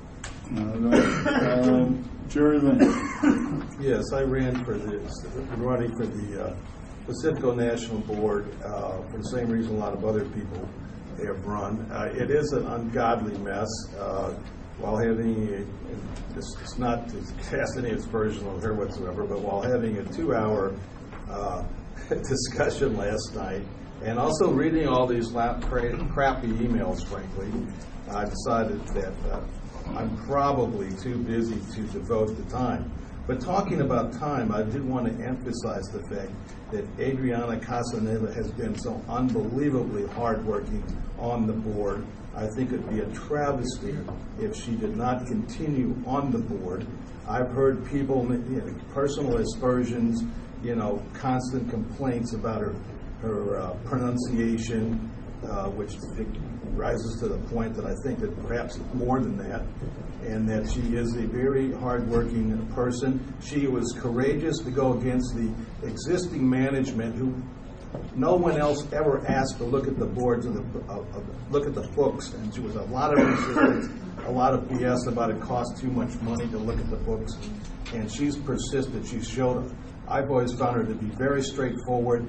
Jerry Lynn. Yes, I ran for running for the Pacifico National Board for the same reason a lot of other people have run. It is an ungodly mess. While having it's not to cast any aspersion on her whatsoever, but while having a 2-hour discussion last night, and also reading all these crappy emails, frankly, I decided that I'm probably too busy to devote the time. But talking about time, I did want to emphasize the fact that Adriana Casanova has been so unbelievably hardworking on the board. I think it'd be a travesty if she did not continue on the board. I've heard people, personal aspersions, constant complaints about her pronunciation, which rises to the point that I think that perhaps more than that, and that she is a very hardworking person. She was courageous to go against the existing management who no one else ever asked to look at the boards and look at the books, and there was a lot of resistance, a lot of BS about it costs too much money to look at the books, and she's persistent. She's showed. I've always found her to be very straightforward.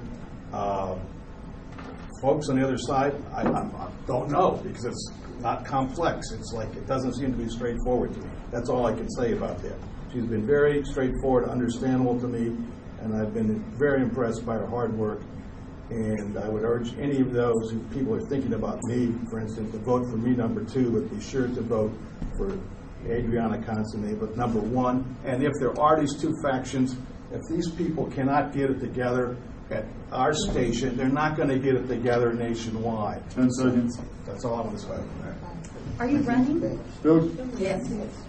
Folks on the other side, I don't know, because it's not complex. It's like it doesn't seem to be straightforward to me. That's all I can say about that. She's been very straightforward, understandable to me, and I've been very impressed by her hard work. And I would urge any of those people who are thinking about me, for instance, to vote for me number 2, but be sure to vote for Adriana Casanova number 1. And if there are these two factions, if these people cannot get it together at our station, they're not going to get it together nationwide. 10 seconds. That's all I want to say. Are you running? Bill? Yes.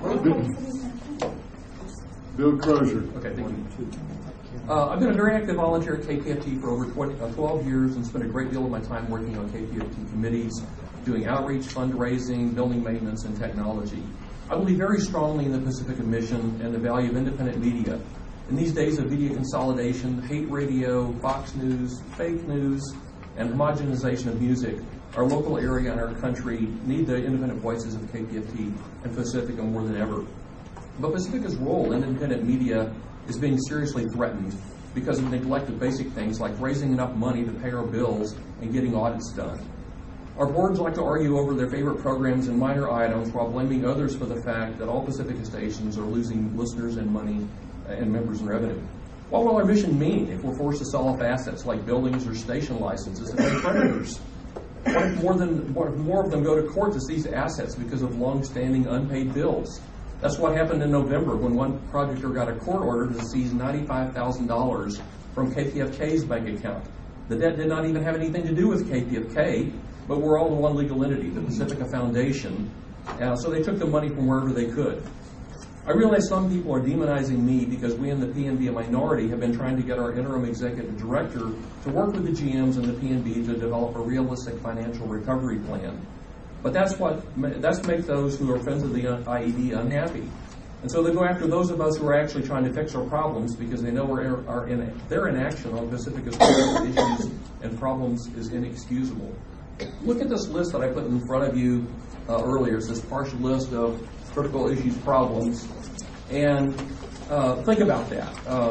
Bill Crozier. Okay, thank you. I've been a very active volunteer at KPFT for over 12 years and spent a great deal of my time working on KPFT committees, doing outreach, fundraising, building maintenance, and technology. I believe very strongly in the Pacifica mission and the value of independent media. In these days of media consolidation, hate radio, Fox News, fake news, and homogenization of music, our local area and our country need the independent voices of KPFT and Pacifica more than ever. But Pacifica's role in independent media is being seriously threatened because of neglect of basic things like raising enough money to pay our bills and getting audits done. Our boards like to argue over their favorite programs and minor items while blaming others for the fact that all Pacifica stations are losing listeners and money and members and revenue. What will our mission mean if we're forced to sell off assets like buildings or station licenses to pay creditors? What if more of them go to court to seize assets because of long-standing unpaid bills? That's what happened in November when one projector got a court order to seize $95,000 from KPFK's bank account. The debt did not even have anything to do with KPFK, but we're all in one legal entity, the Pacifica Foundation, so they took the money from wherever they could. I realize some people are demonizing me because we in the PNB, a minority, have been trying to get our interim executive director to work with the GMs and the PNB to develop a realistic financial recovery plan. But that's make those who are friends of the IED unhappy. And so they go after those of us who are actually trying to fix our problems because they know their inaction on Pacifica's issues and problems is inexcusable. Look at this list that I put in front of you earlier. It's this partial list of critical issues problems. And think about that.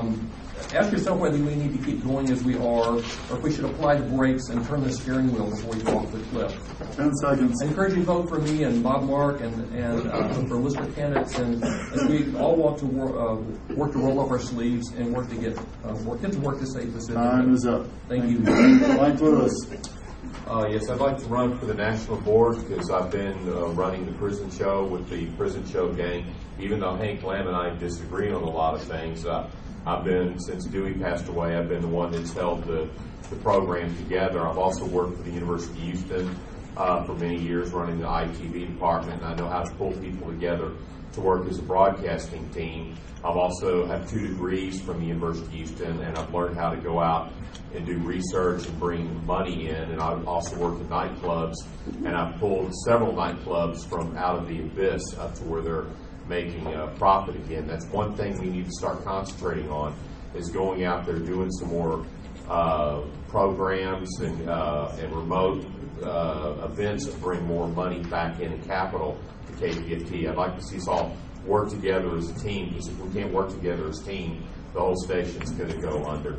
ask yourself whether we need to keep going as we are, or if we should apply the brakes and turn the steering wheel before you fall off the cliff. 10 seconds. I encourage you to vote for me and Bob Mark and for Elizabeth candidates, and as we all want to work to roll up our sleeves and work to get to work to save Pacific. Time is up. Thank you. Mike Lewis. Yes, I'd like to run for the national board because I've been running the prison show with the prison show gang. Even though Hank Lamb and I disagree on a lot of things, I've been, since Dewey passed away, I've been the one that's held the program together. I've also worked for the University of Houston for many years running the ITV department, and I know how to pull people together to work as a broadcasting team. I've also have 2 degrees from the University of Houston, and I've learned how to go out and do research and bring money in. And I've also worked at nightclubs, and I've pulled several nightclubs from out of the abyss up to where they're making a profit again. That's one thing we need to start concentrating on, is going out there doing some more programs and remote events that bring more money back in and capital to KPFT. I'd like to see us all work together as a team, because if we can't work together as a team, the whole station's going to go under.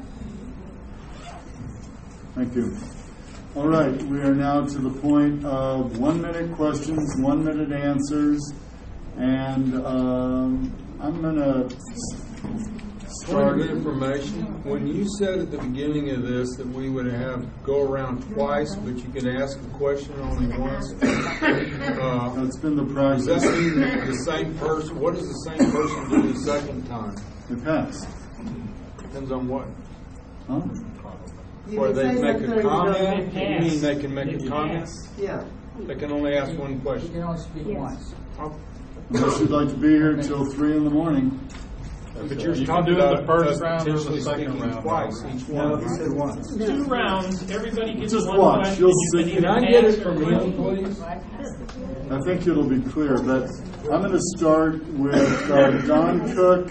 Thank you. All right, we are now to the point of 1-minute questions, 1-minute answers, and I'm going to Point of information, when you said at the beginning of this that we would have go around twice, but you can ask a question only once. That's been the practice. Does that mean that the same person, what does the same person do the second time? Depends. Depends on what? Huh? Or they make a comment? You mean they can make a comment? Yeah. They can only ask one question. You can only speak once. Unless you'd like to be here till 3 in the morning. But you're You talking can do about the first round or the potentially second speaking round. twice, each one. he said once. 2 rounds, everybody gets Just one watch. question. You'll You see. can Can I either get ask it or from vote. him, please? I think it'll be clear, but I'm going to start with Don Cook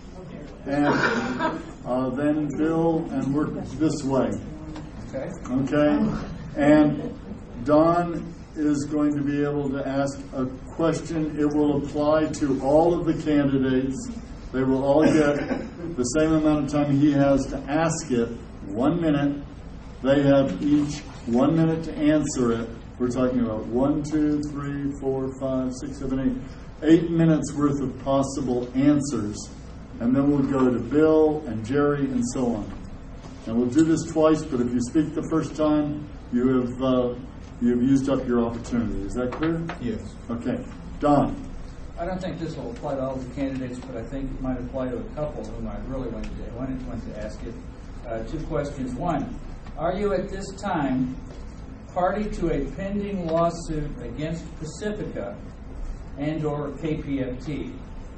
and then Bill, and work this way. Okay. Okay? And Don is going to be able to ask a question. It will apply to all of the candidates. They will all get the same amount of time he has to ask it, 1 minute. They have each 1 minute to answer it. We're talking about 1, 2, 3, 4, 5, 6, 7, 8. 8 minutes worth of possible answers. And then we'll go to Bill and Jerry and so on. And we'll do this twice, but if you speak the first time, you have used up your opportunity. Is that clear? Yes. Okay. Don. I don't think this will apply to all the candidates, but I think it might apply to a couple whom I really wanted to ask it. 2 questions. 1, are you at this time party to a pending lawsuit against Pacifica and or KPFT?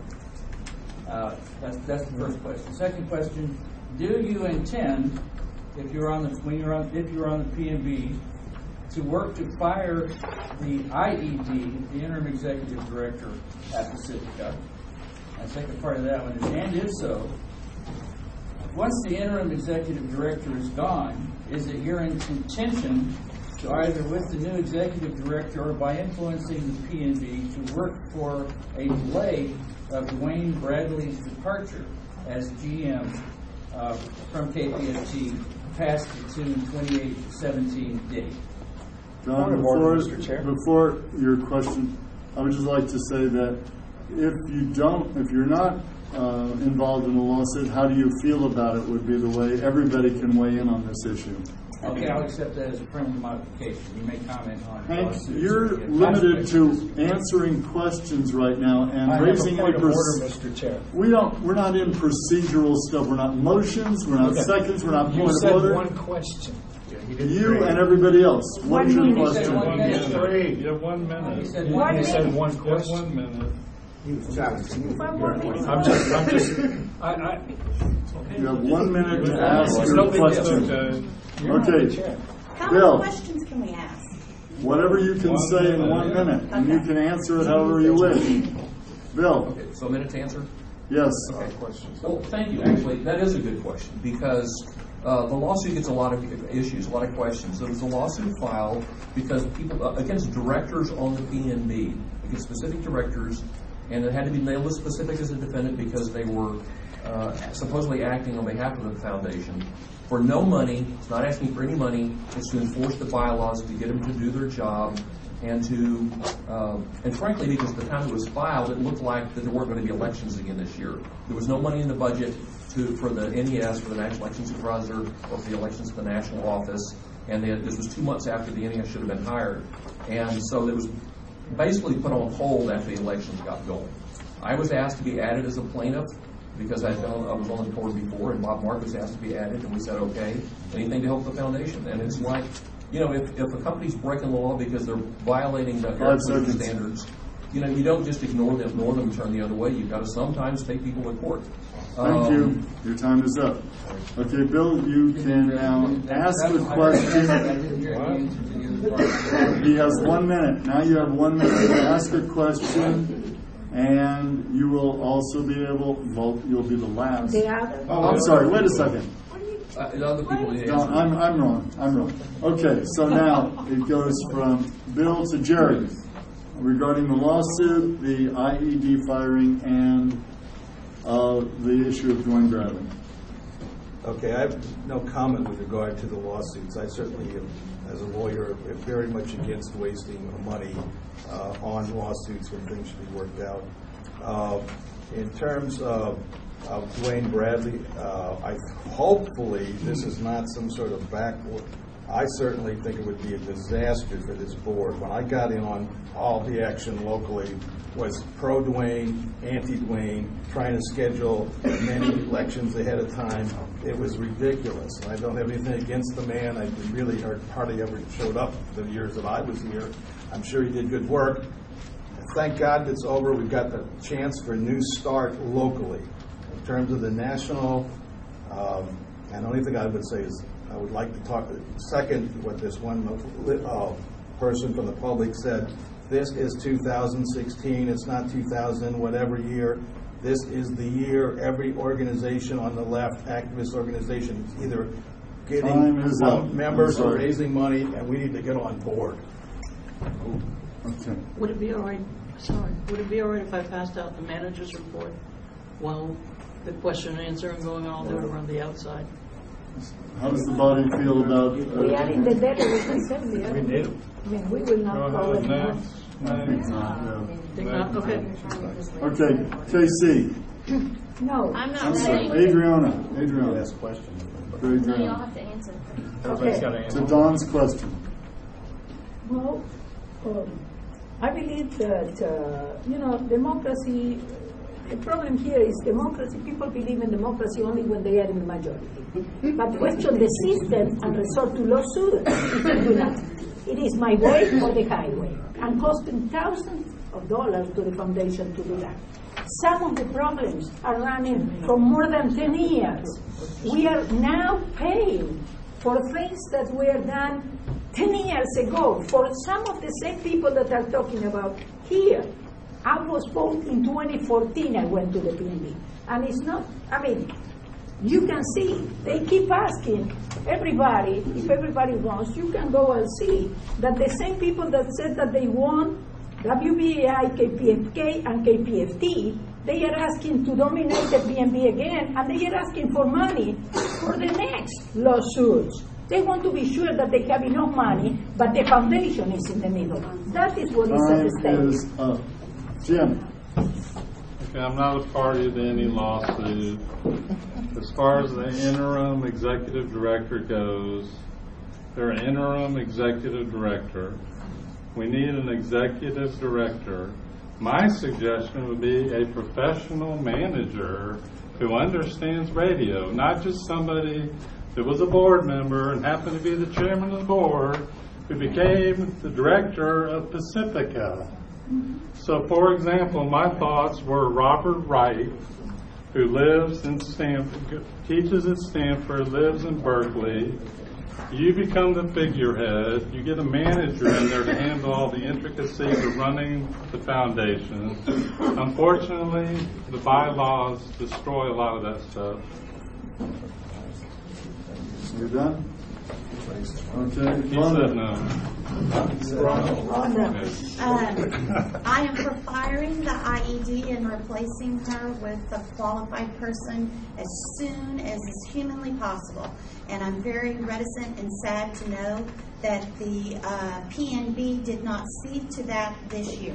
That's the first question. Second question, do you intend, if you're on the PNB, to work to fire the IED, the Interim Executive Director at Pacifica? And the second part of that one is, and if so, once the Interim Executive Director is gone, is it your intention to either with the new Executive Director or by influencing the PNB to work for a delay of Dwayne Bradley's departure as GM from KPFT past the June 2017 date? Don, before your question, I would just like to say that if you're not involved in a lawsuit, how do you feel about it would be the way everybody can weigh in on this issue. Okay, I'll accept that as a friendly modification. You may comment on Hank, lawsuits. you're limited to answering questions right now and raising any Mr. Chair. We're not in procedural stuff. We're not motions. We're not seconds. We're not You point said of order. one question. You and everybody else. What is your question? You have 1 minute. He said one question. 1 minute. You have 1 minute to ask It's your no big deal. question. You're not the Okay. chair. How Bill. many questions can we ask? Whatever you can say in 1 minute, and you can answer it however you wish. Bill. Okay, so a minute to answer? Yes. Okay. Well, thank you. Actually, that is a good question because the lawsuit gets a lot of issues, a lot of questions. So there's a lawsuit filed because people against directors on the PNB, against specific directors, and it had to be nailed as specific as a defendant because they were supposedly acting on behalf of the foundation for no money. It's not asking for any money. It's to enforce the bylaws, to get them to do their job, and frankly, because at the time it was filed, it looked like that there weren't going to be elections again this year. There was no money in the budget for the NES, for the National Election Supervisor, or for the elections to the national office, and this was 2 months after the NES should have been hired. And so it was basically put on hold after the elections got going. I was asked to be added as a plaintiff because I was on the board before, and Bob Mark was asked to be added, and we said, okay, anything to help the foundation. And it's like, if a company's breaking the law because they're violating the air pollution standards, you don't just ignore them and turn the other way. You've got to sometimes take people to court. Thank you. Your time is up. Okay, Bill, you can now ask the question. He has 1 minute. Now you have 1 minute to ask a question, and you will also be able, you'll be the last. I'm sorry, wait a second. I'm wrong. Okay, so now it goes from Bill to Jerry regarding the lawsuit, the IED firing, and the issue of Dwayne Bradley. Okay, I have no comment with regard to the lawsuits. I certainly am, as a lawyer, very much against wasting money on lawsuits when things should be worked out. In terms of Dwayne Bradley, hopefully this is not some sort of backward. I certainly think it would be a disaster for this board. When I got in on all the action locally was pro-Dwayne, anti-Dwayne, trying to schedule many elections ahead of time. It was ridiculous. I don't have anything against the man. I really hardly ever showed up the years that I was here. I'm sure he did good work. Thank God it's over. We've got the chance for a new start locally. In terms of the national, and the only thing I would say is I would like to talk second what this one person from the public said. This is 2016. It's not 2000 whatever year. This is the year every organization on the left, activist organization, is either getting members or raising money, and we need to get on board. Okay. Would it be all right? Sorry. Would it be all right if I passed out the manager's report while the question and answer and going on there around the outside? How does the body feel about? We are in the dead of the We did. I mean, we will not call it more. I think not. Think not? Okay. Okay, KC. No. I'm not I'm sorry, ready. Adriana. No, y'all have to answer. Everybody's got to answer. To Don's question. Well, I believe that, democracy, the problem here is democracy. People believe in democracy only when they are in the majority. But question the system and resort to lawsuit, do not. It is my way or the highway, and costing thousands of dollars to the foundation to do that. Some of the problems are running for more than 10 years. We are now paying for things that were done 10 years ago for some of the same people that are talking about here. I was both in 2014, I went to the PNB. And it's not, you can see, they keep asking everybody, if everybody wants, you can go and see that the same people that said that they won WBAI, KPFK, and KPFT, they are asking to dominate the PNB again, and they are asking for money for the next lawsuits. They want to be sure that they have enough money, but the foundation is in the middle. That is what is at stake. Jim. Okay, I'm not a party to any lawsuit. As far as the interim executive director goes, they're an interim executive director. We need an executive director. My suggestion would be a professional manager who understands radio, not just somebody that was a board member and happened to be the chairman of the board who became the director of Pacifica. So, for example, my thoughts were Robert Wright, who lives in Stanford, teaches at Stanford, lives in Berkeley. You become the figurehead. You get a manager in there to handle all the intricacies of running the foundation. Unfortunately, the bylaws destroy a lot of that stuff. You're done? Okay, He said no. I am for firing the IED and replacing her with a qualified person as soon as is humanly possible. And I'm very reticent and sad to know that the PNB did not see to that this year.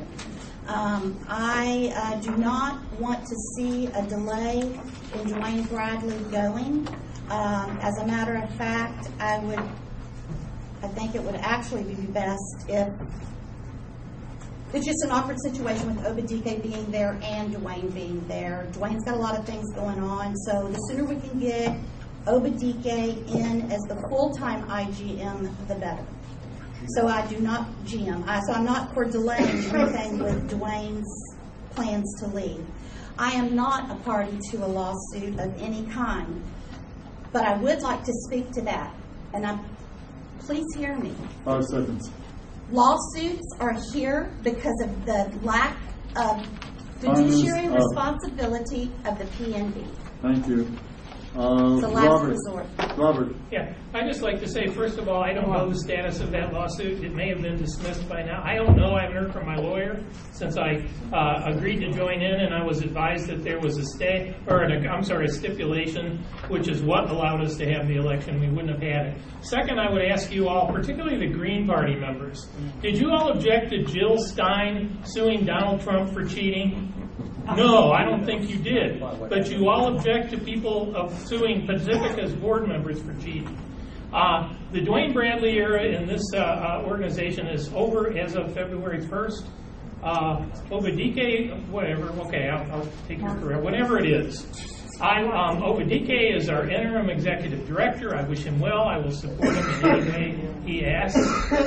I do not want to see a delay in Dwayne Bradley going. As a matter of fact, I think it would actually be best if it's just an awkward situation with Obadike being there and Dwayne being there. Dwayne's got a lot of things going on, so the sooner we can get Obadike in as the full-time IGM, the better. So I do not GM. So I'm not for delaying anything with Dwayne's plans to leave. I am not a party to a lawsuit of any kind, but I would like to speak to that. And please hear me. 5 seconds. Lawsuits are here because of the lack of fiduciary responsibility of the PNB. Thank you. It's a last resort. Robert. Yeah, I'd just like to say, first of all, I don't know the status of that lawsuit. It may have been dismissed by now. I don't know. I haven't heard from my lawyer since I agreed to join in, and I was advised that there was a stipulation, which is what allowed us to have the election. We wouldn't have had it. Second, I would ask you all, particularly the Green Party members, did you all object to Jill Stein suing Donald Trump for cheating? No, I don't think you did. But you all object to people suing Pacifica's board members for cheating. The Dwayne Bradley era in this organization is over as of February 1st. Obadike, whatever, okay, I'll take your career, whatever it is. Obadike is our interim executive director. I wish him well. I will support him in any way he asks.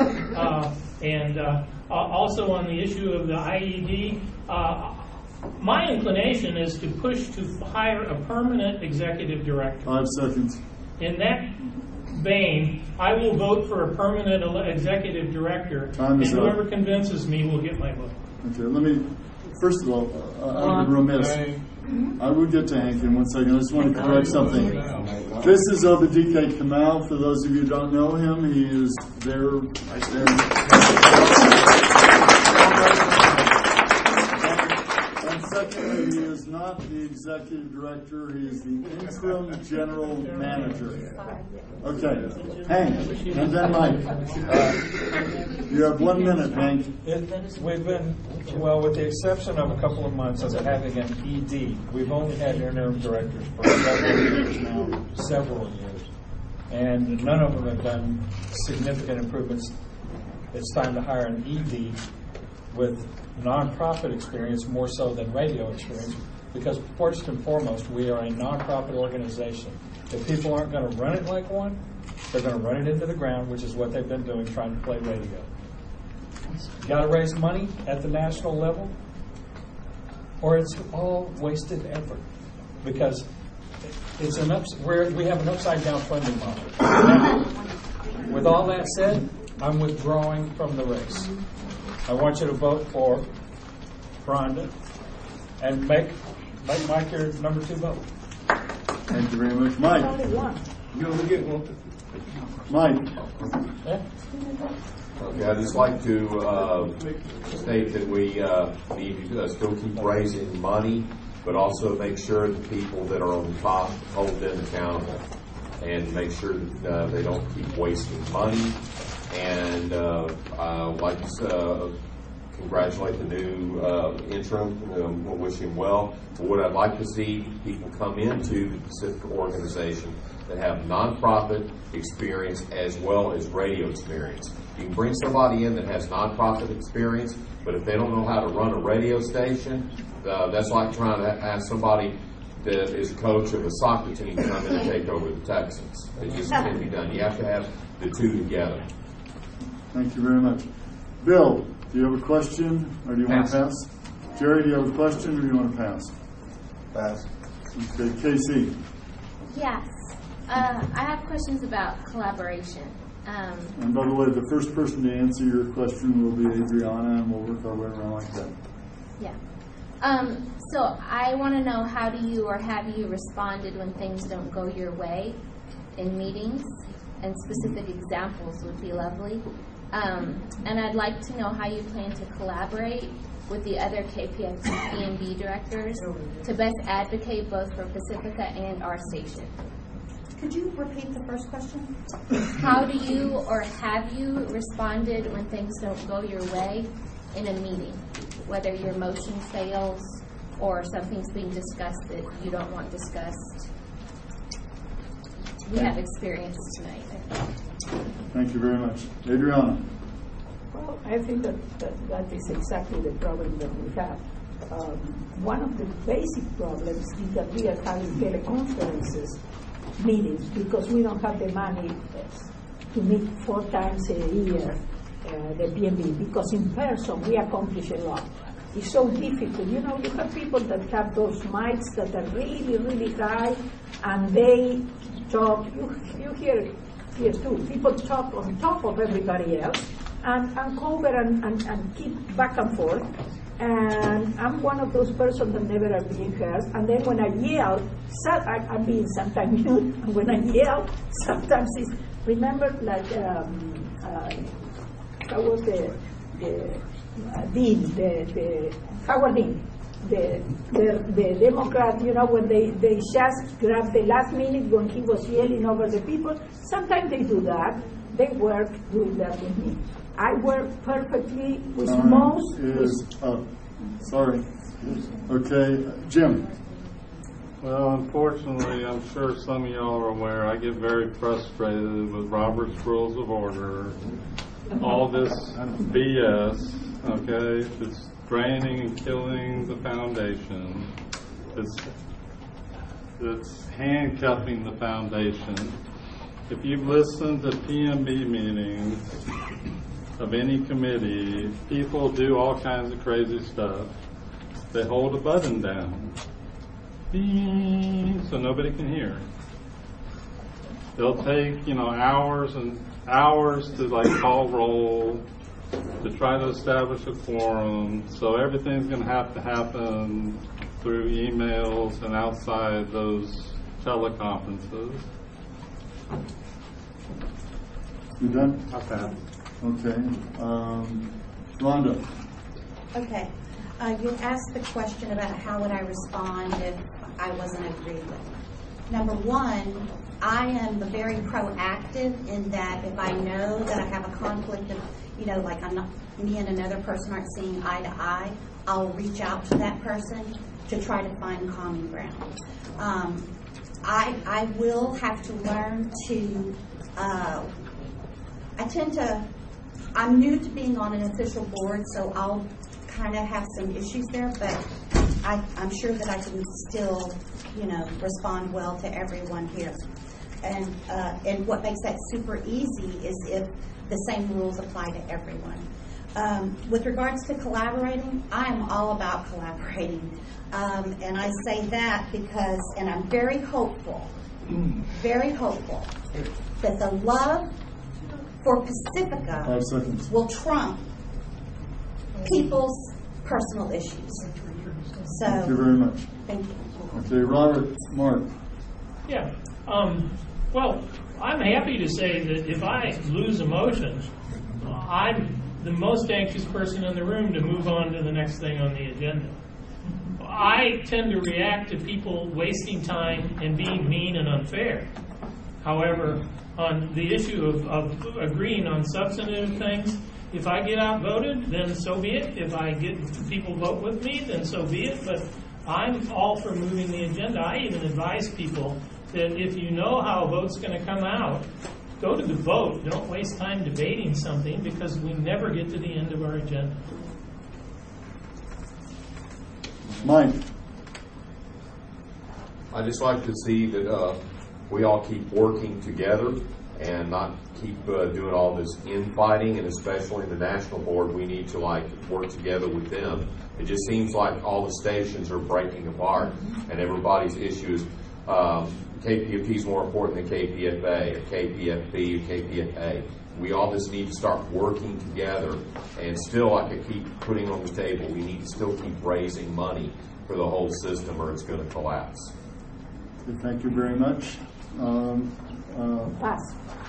Also on the issue of the IED, my inclination is to push to hire a permanent executive director. 5 seconds. In that vein, I will vote for a permanent executive director, and whoever convinces me will get my vote. Okay, first of all, I've been remiss. I will get to Hank in 1 second. I just want to correct something. This is Obadike Kamal. For those of you who don't know him, he is there, right there. Secondly, he is not the executive director. He is the interim general manager. Okay, Hank, and then Mike. You have 1 minute, Hank. We've been, well, with the exception of a couple of months of having an ED, we've only had interim directors for several years now, and none of them have done significant improvements. It's time to hire an ED with nonprofit experience more so than radio experience, because first and foremost, we are a nonprofit organization. If people aren't going to run it like one, they're going to run it into the ground, which is what they've been doing, trying to play radio. You got to raise money at the national level, or it's all wasted effort, because it's we have an upside down funding model. Now, with all that said, I'm withdrawing from the race. I want you to vote for Rhonda and make Mike your number 2 vote. Thank you very much. Mike. You only get one. Mike. Okay, I'd just like to state that we need to still keep raising money, but also make sure the people that are on the top hold them accountable, and make sure that they don't keep wasting money. And I'd like to congratulate the new interim. We'll wish him well. But what I'd like to see people come into the Pacifica organization that have nonprofit experience as well as radio experience. You can bring somebody in that has nonprofit experience, but if they don't know how to run a radio station, that's like trying to ask somebody that is a coach of a soccer team to come in and take over the Texans. It just can't be done. You have to have the two together. Thank you very much. Bill, do you have a question, or do you want to pass? Jerry, do you have a question, or do you want to pass? Pass. Okay, Casey. Yes. I have questions about collaboration. And by the way, the first person to answer your question will be Adriana, and we'll work our way around like that. Yeah. So I want to know, how do you or have you responded when things don't go your way in meetings? and specific examples would be lovely. And I'd like to know how you plan to collaborate with the other KPFT PNB directors to best advocate both for Pacifica and our station. Could you repeat the first question? How do you or have you responded when things don't go your way in a meeting, whether your motion fails or something's being discussed that you don't want discussed? We have experience tonight. Thank you very much. Adriana. Well, I think that is exactly the problem that we have. One of the basic problems is that we are having teleconferences meetings because we don't have the money to meet 4 times a year, the PNB, because in person we accomplish a lot. It's so difficult. You know, you have people that have those mics that are really, really high, and they talk. You hear here too. People talk on top of everybody else and cover and keep back and forth. And I'm one of those persons that never are being heard. And then when I yell, I'm being sometimes mute. And when I yell, sometimes it's, remember, like, how was the Dean, Howard Dean, the Democrat, you know, when they just grab the last minute when he was yelling over the people. Sometimes they do that. They work doing that with me. I work perfectly with most. Is up. Sorry. Okay, Jim. Well, unfortunately, I'm sure some of y'all are aware, I get very frustrated with Robert's Rules of Order, all this BS, okay? It's draining and killing the foundation. It's handcuffing the foundation. If you've listened to PNB meetings of any committee, people do all kinds of crazy stuff. They hold a button down, so nobody can hear. They'll take, hours and hours to call roll, to try to establish a quorum. So everything's going to happen through emails and outside those teleconferences. You done? Okay. Okay. Rhonda. Okay. You asked the question about how would I respond if I wasn't agreed with. Number one, I am very proactive in that if I know that I have a conflict of, me and another person aren't seeing eye to eye, I'll reach out to that person to try to find common ground. I will have to learn to, I'm new to being on an official board, so I'll kind of have some issues there, but I'm sure that I can still, respond well to everyone here. And what makes that super easy is if the same rules apply to everyone. With regards to collaborating, I am all about collaborating. And I say that because, and I'm very hopeful that the love for Pacifica 5 seconds. will trump people's personal issues. So, thank you very much. Thank you. Okay, Robert, Mark. Yeah. Well, I'm happy to say that if I lose a motion, I'm the most anxious person in the room to move on to the next thing on the agenda. I tend to react to people wasting time and being mean and unfair. However, on the issue of agreeing on substantive things, if I get outvoted, then so be it. If I get people vote with me, then so be it. But I'm all for moving the agenda. I even advise people that if you know how a vote's going to come out, go to the vote. Don't waste time debating something because we never get to the end of our agenda. Mike. I just like to see that we all keep working together and not keep doing all this infighting, and especially in the national board, we need to work together with them. It just seems like all the stations are breaking apart, and everybody's issues. KPFP is more important than KPFA, or KPFB, or KPFA. We all just need to start working together, and still, I could keep putting on the table, we need to still keep raising money for the whole system, or it's going to collapse. Okay, thank you very much. Pass.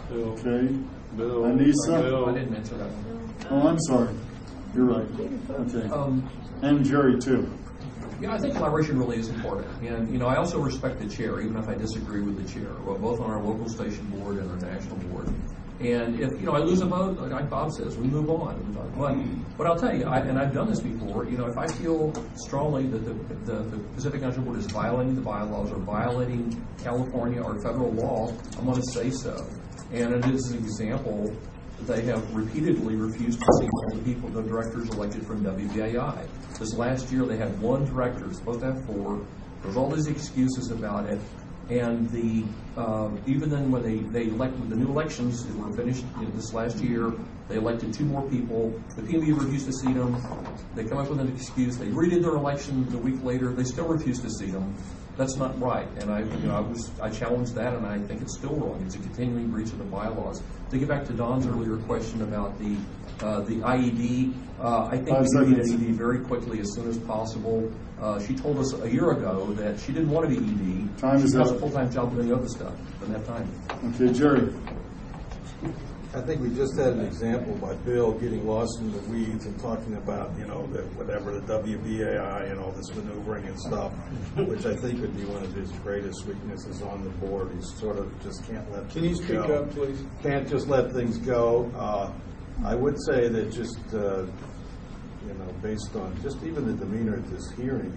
Bill. Okay. Bill. Anissa? Bill. I didn't answer that one. Oh, I'm sorry. You're right. Okay. And Jerry, too. Yeah, I think collaboration really is important. And, you know, I also respect the chair, even if I disagree with the chair, both on our local station board and our national board. And if, you know, I lose a vote, like Bob says, we move on. But I'll tell you, and I've done this before, you know, if I feel strongly that the Pacific National Board is violating the bylaws or violating California or federal law, I'm going to say so. And it is an example, they have repeatedly refused to see all the people, the directors elected from WBAI. This last year, they had one director, it's supposed to have 4. There's all these excuses about it. And even then, when they elected the new elections that were finished this last year, they elected 2 more people. The PMB refused to seat them. They come up with an excuse. They redid their election a week later. They still refused to seat them. That's not right. And I challenged that, and I think it's still wrong. It's a continuing breach of the bylaws. To get back to Don's earlier question about the IED, I think we need an ED very quickly as soon as possible. She told us a year ago that she didn't want to be ED. She has a full-time job doing other stuff. Doesn't have time. Okay, Jerry. I think we just had an example by Bill getting lost in the weeds and talking about, you know, the WBAI and all this maneuvering and stuff, which I think would be one of his greatest weaknesses on the board. He sort of just can't let Can you things speak go. up, please? Can't just let things go. I would say that just, you know, based on just even the demeanor at this hearing,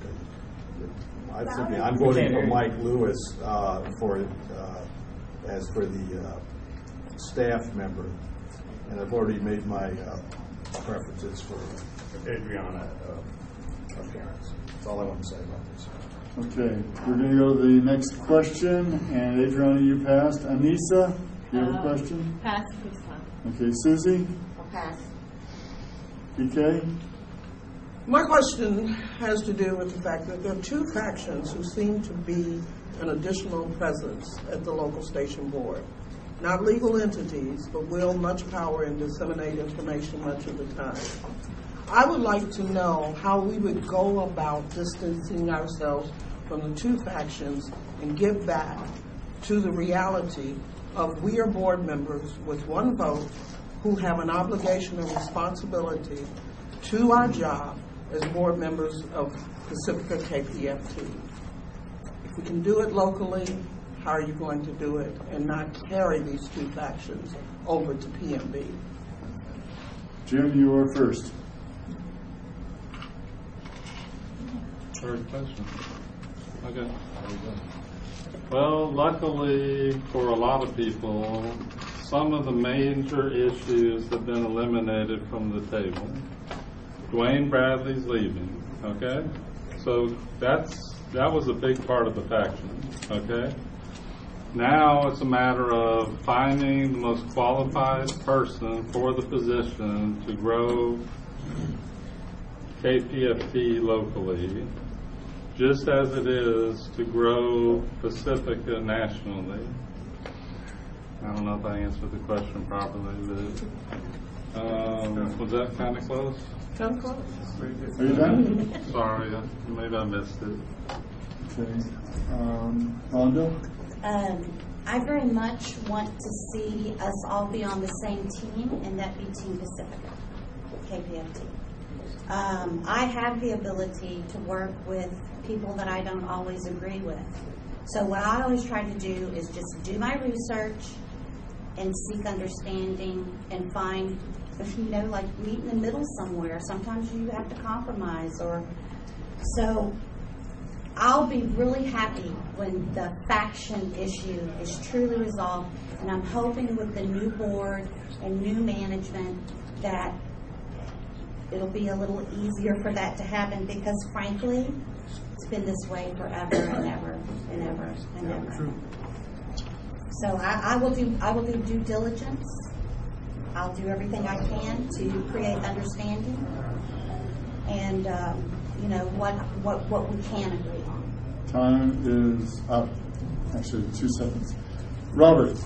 I'm voting for Mike Lewis as for the staff member, and I've already made my preferences for Adriana appearance. That's all I want to say about this. Okay, we're going to go to the next question, and Adriana, you passed. Anissa, you have a question? Pass this time. Okay, Susie? I'll pass. PK? My question has to do with the fact that there are 2 factions who seem to be an additional presence at the local station board. Not legal entities, but wield much power and disseminate information much of the time. I would like to know how we would go about distancing ourselves from the 2 factions and give back to the reality of we are board members with 1 vote who have an obligation and responsibility to our job as board members of Pacifica KPFT. If we can do it locally, how are you going to do it and not carry these 2 factions over to PMB? Jim, you are first. First question. Okay. Well, luckily for a lot of people, some of the major issues have been eliminated from the table. Dwayne Bradley's leaving, okay? So that was a big part of the faction, okay? Now it's a matter of finding the most qualified person for the position to grow KPFT locally, just as it is to grow Pacifica nationally. I don't know if I answered the question properly, but was that kind of close? Kind of close. Are you done? Sorry, maybe I missed it. Okay. Rhonda? I very much want to see us all be on the same team, and that be Team Pacifica, KPFT. I have the ability to work with people that I don't always agree with. So what I always try to do is just do my research and seek understanding and find, like meet in the middle somewhere. Sometimes you have to compromise, so I'll be really happy when the faction issue is truly resolved, and I'm hoping with the new board and new management that it'll be a little easier for that to happen, because frankly, it's been this way forever and ever and ever and ever. So I will do due diligence. I'll do everything I can to create understanding, and what we can agree on. Time is up. Actually, 2 seconds. Robert.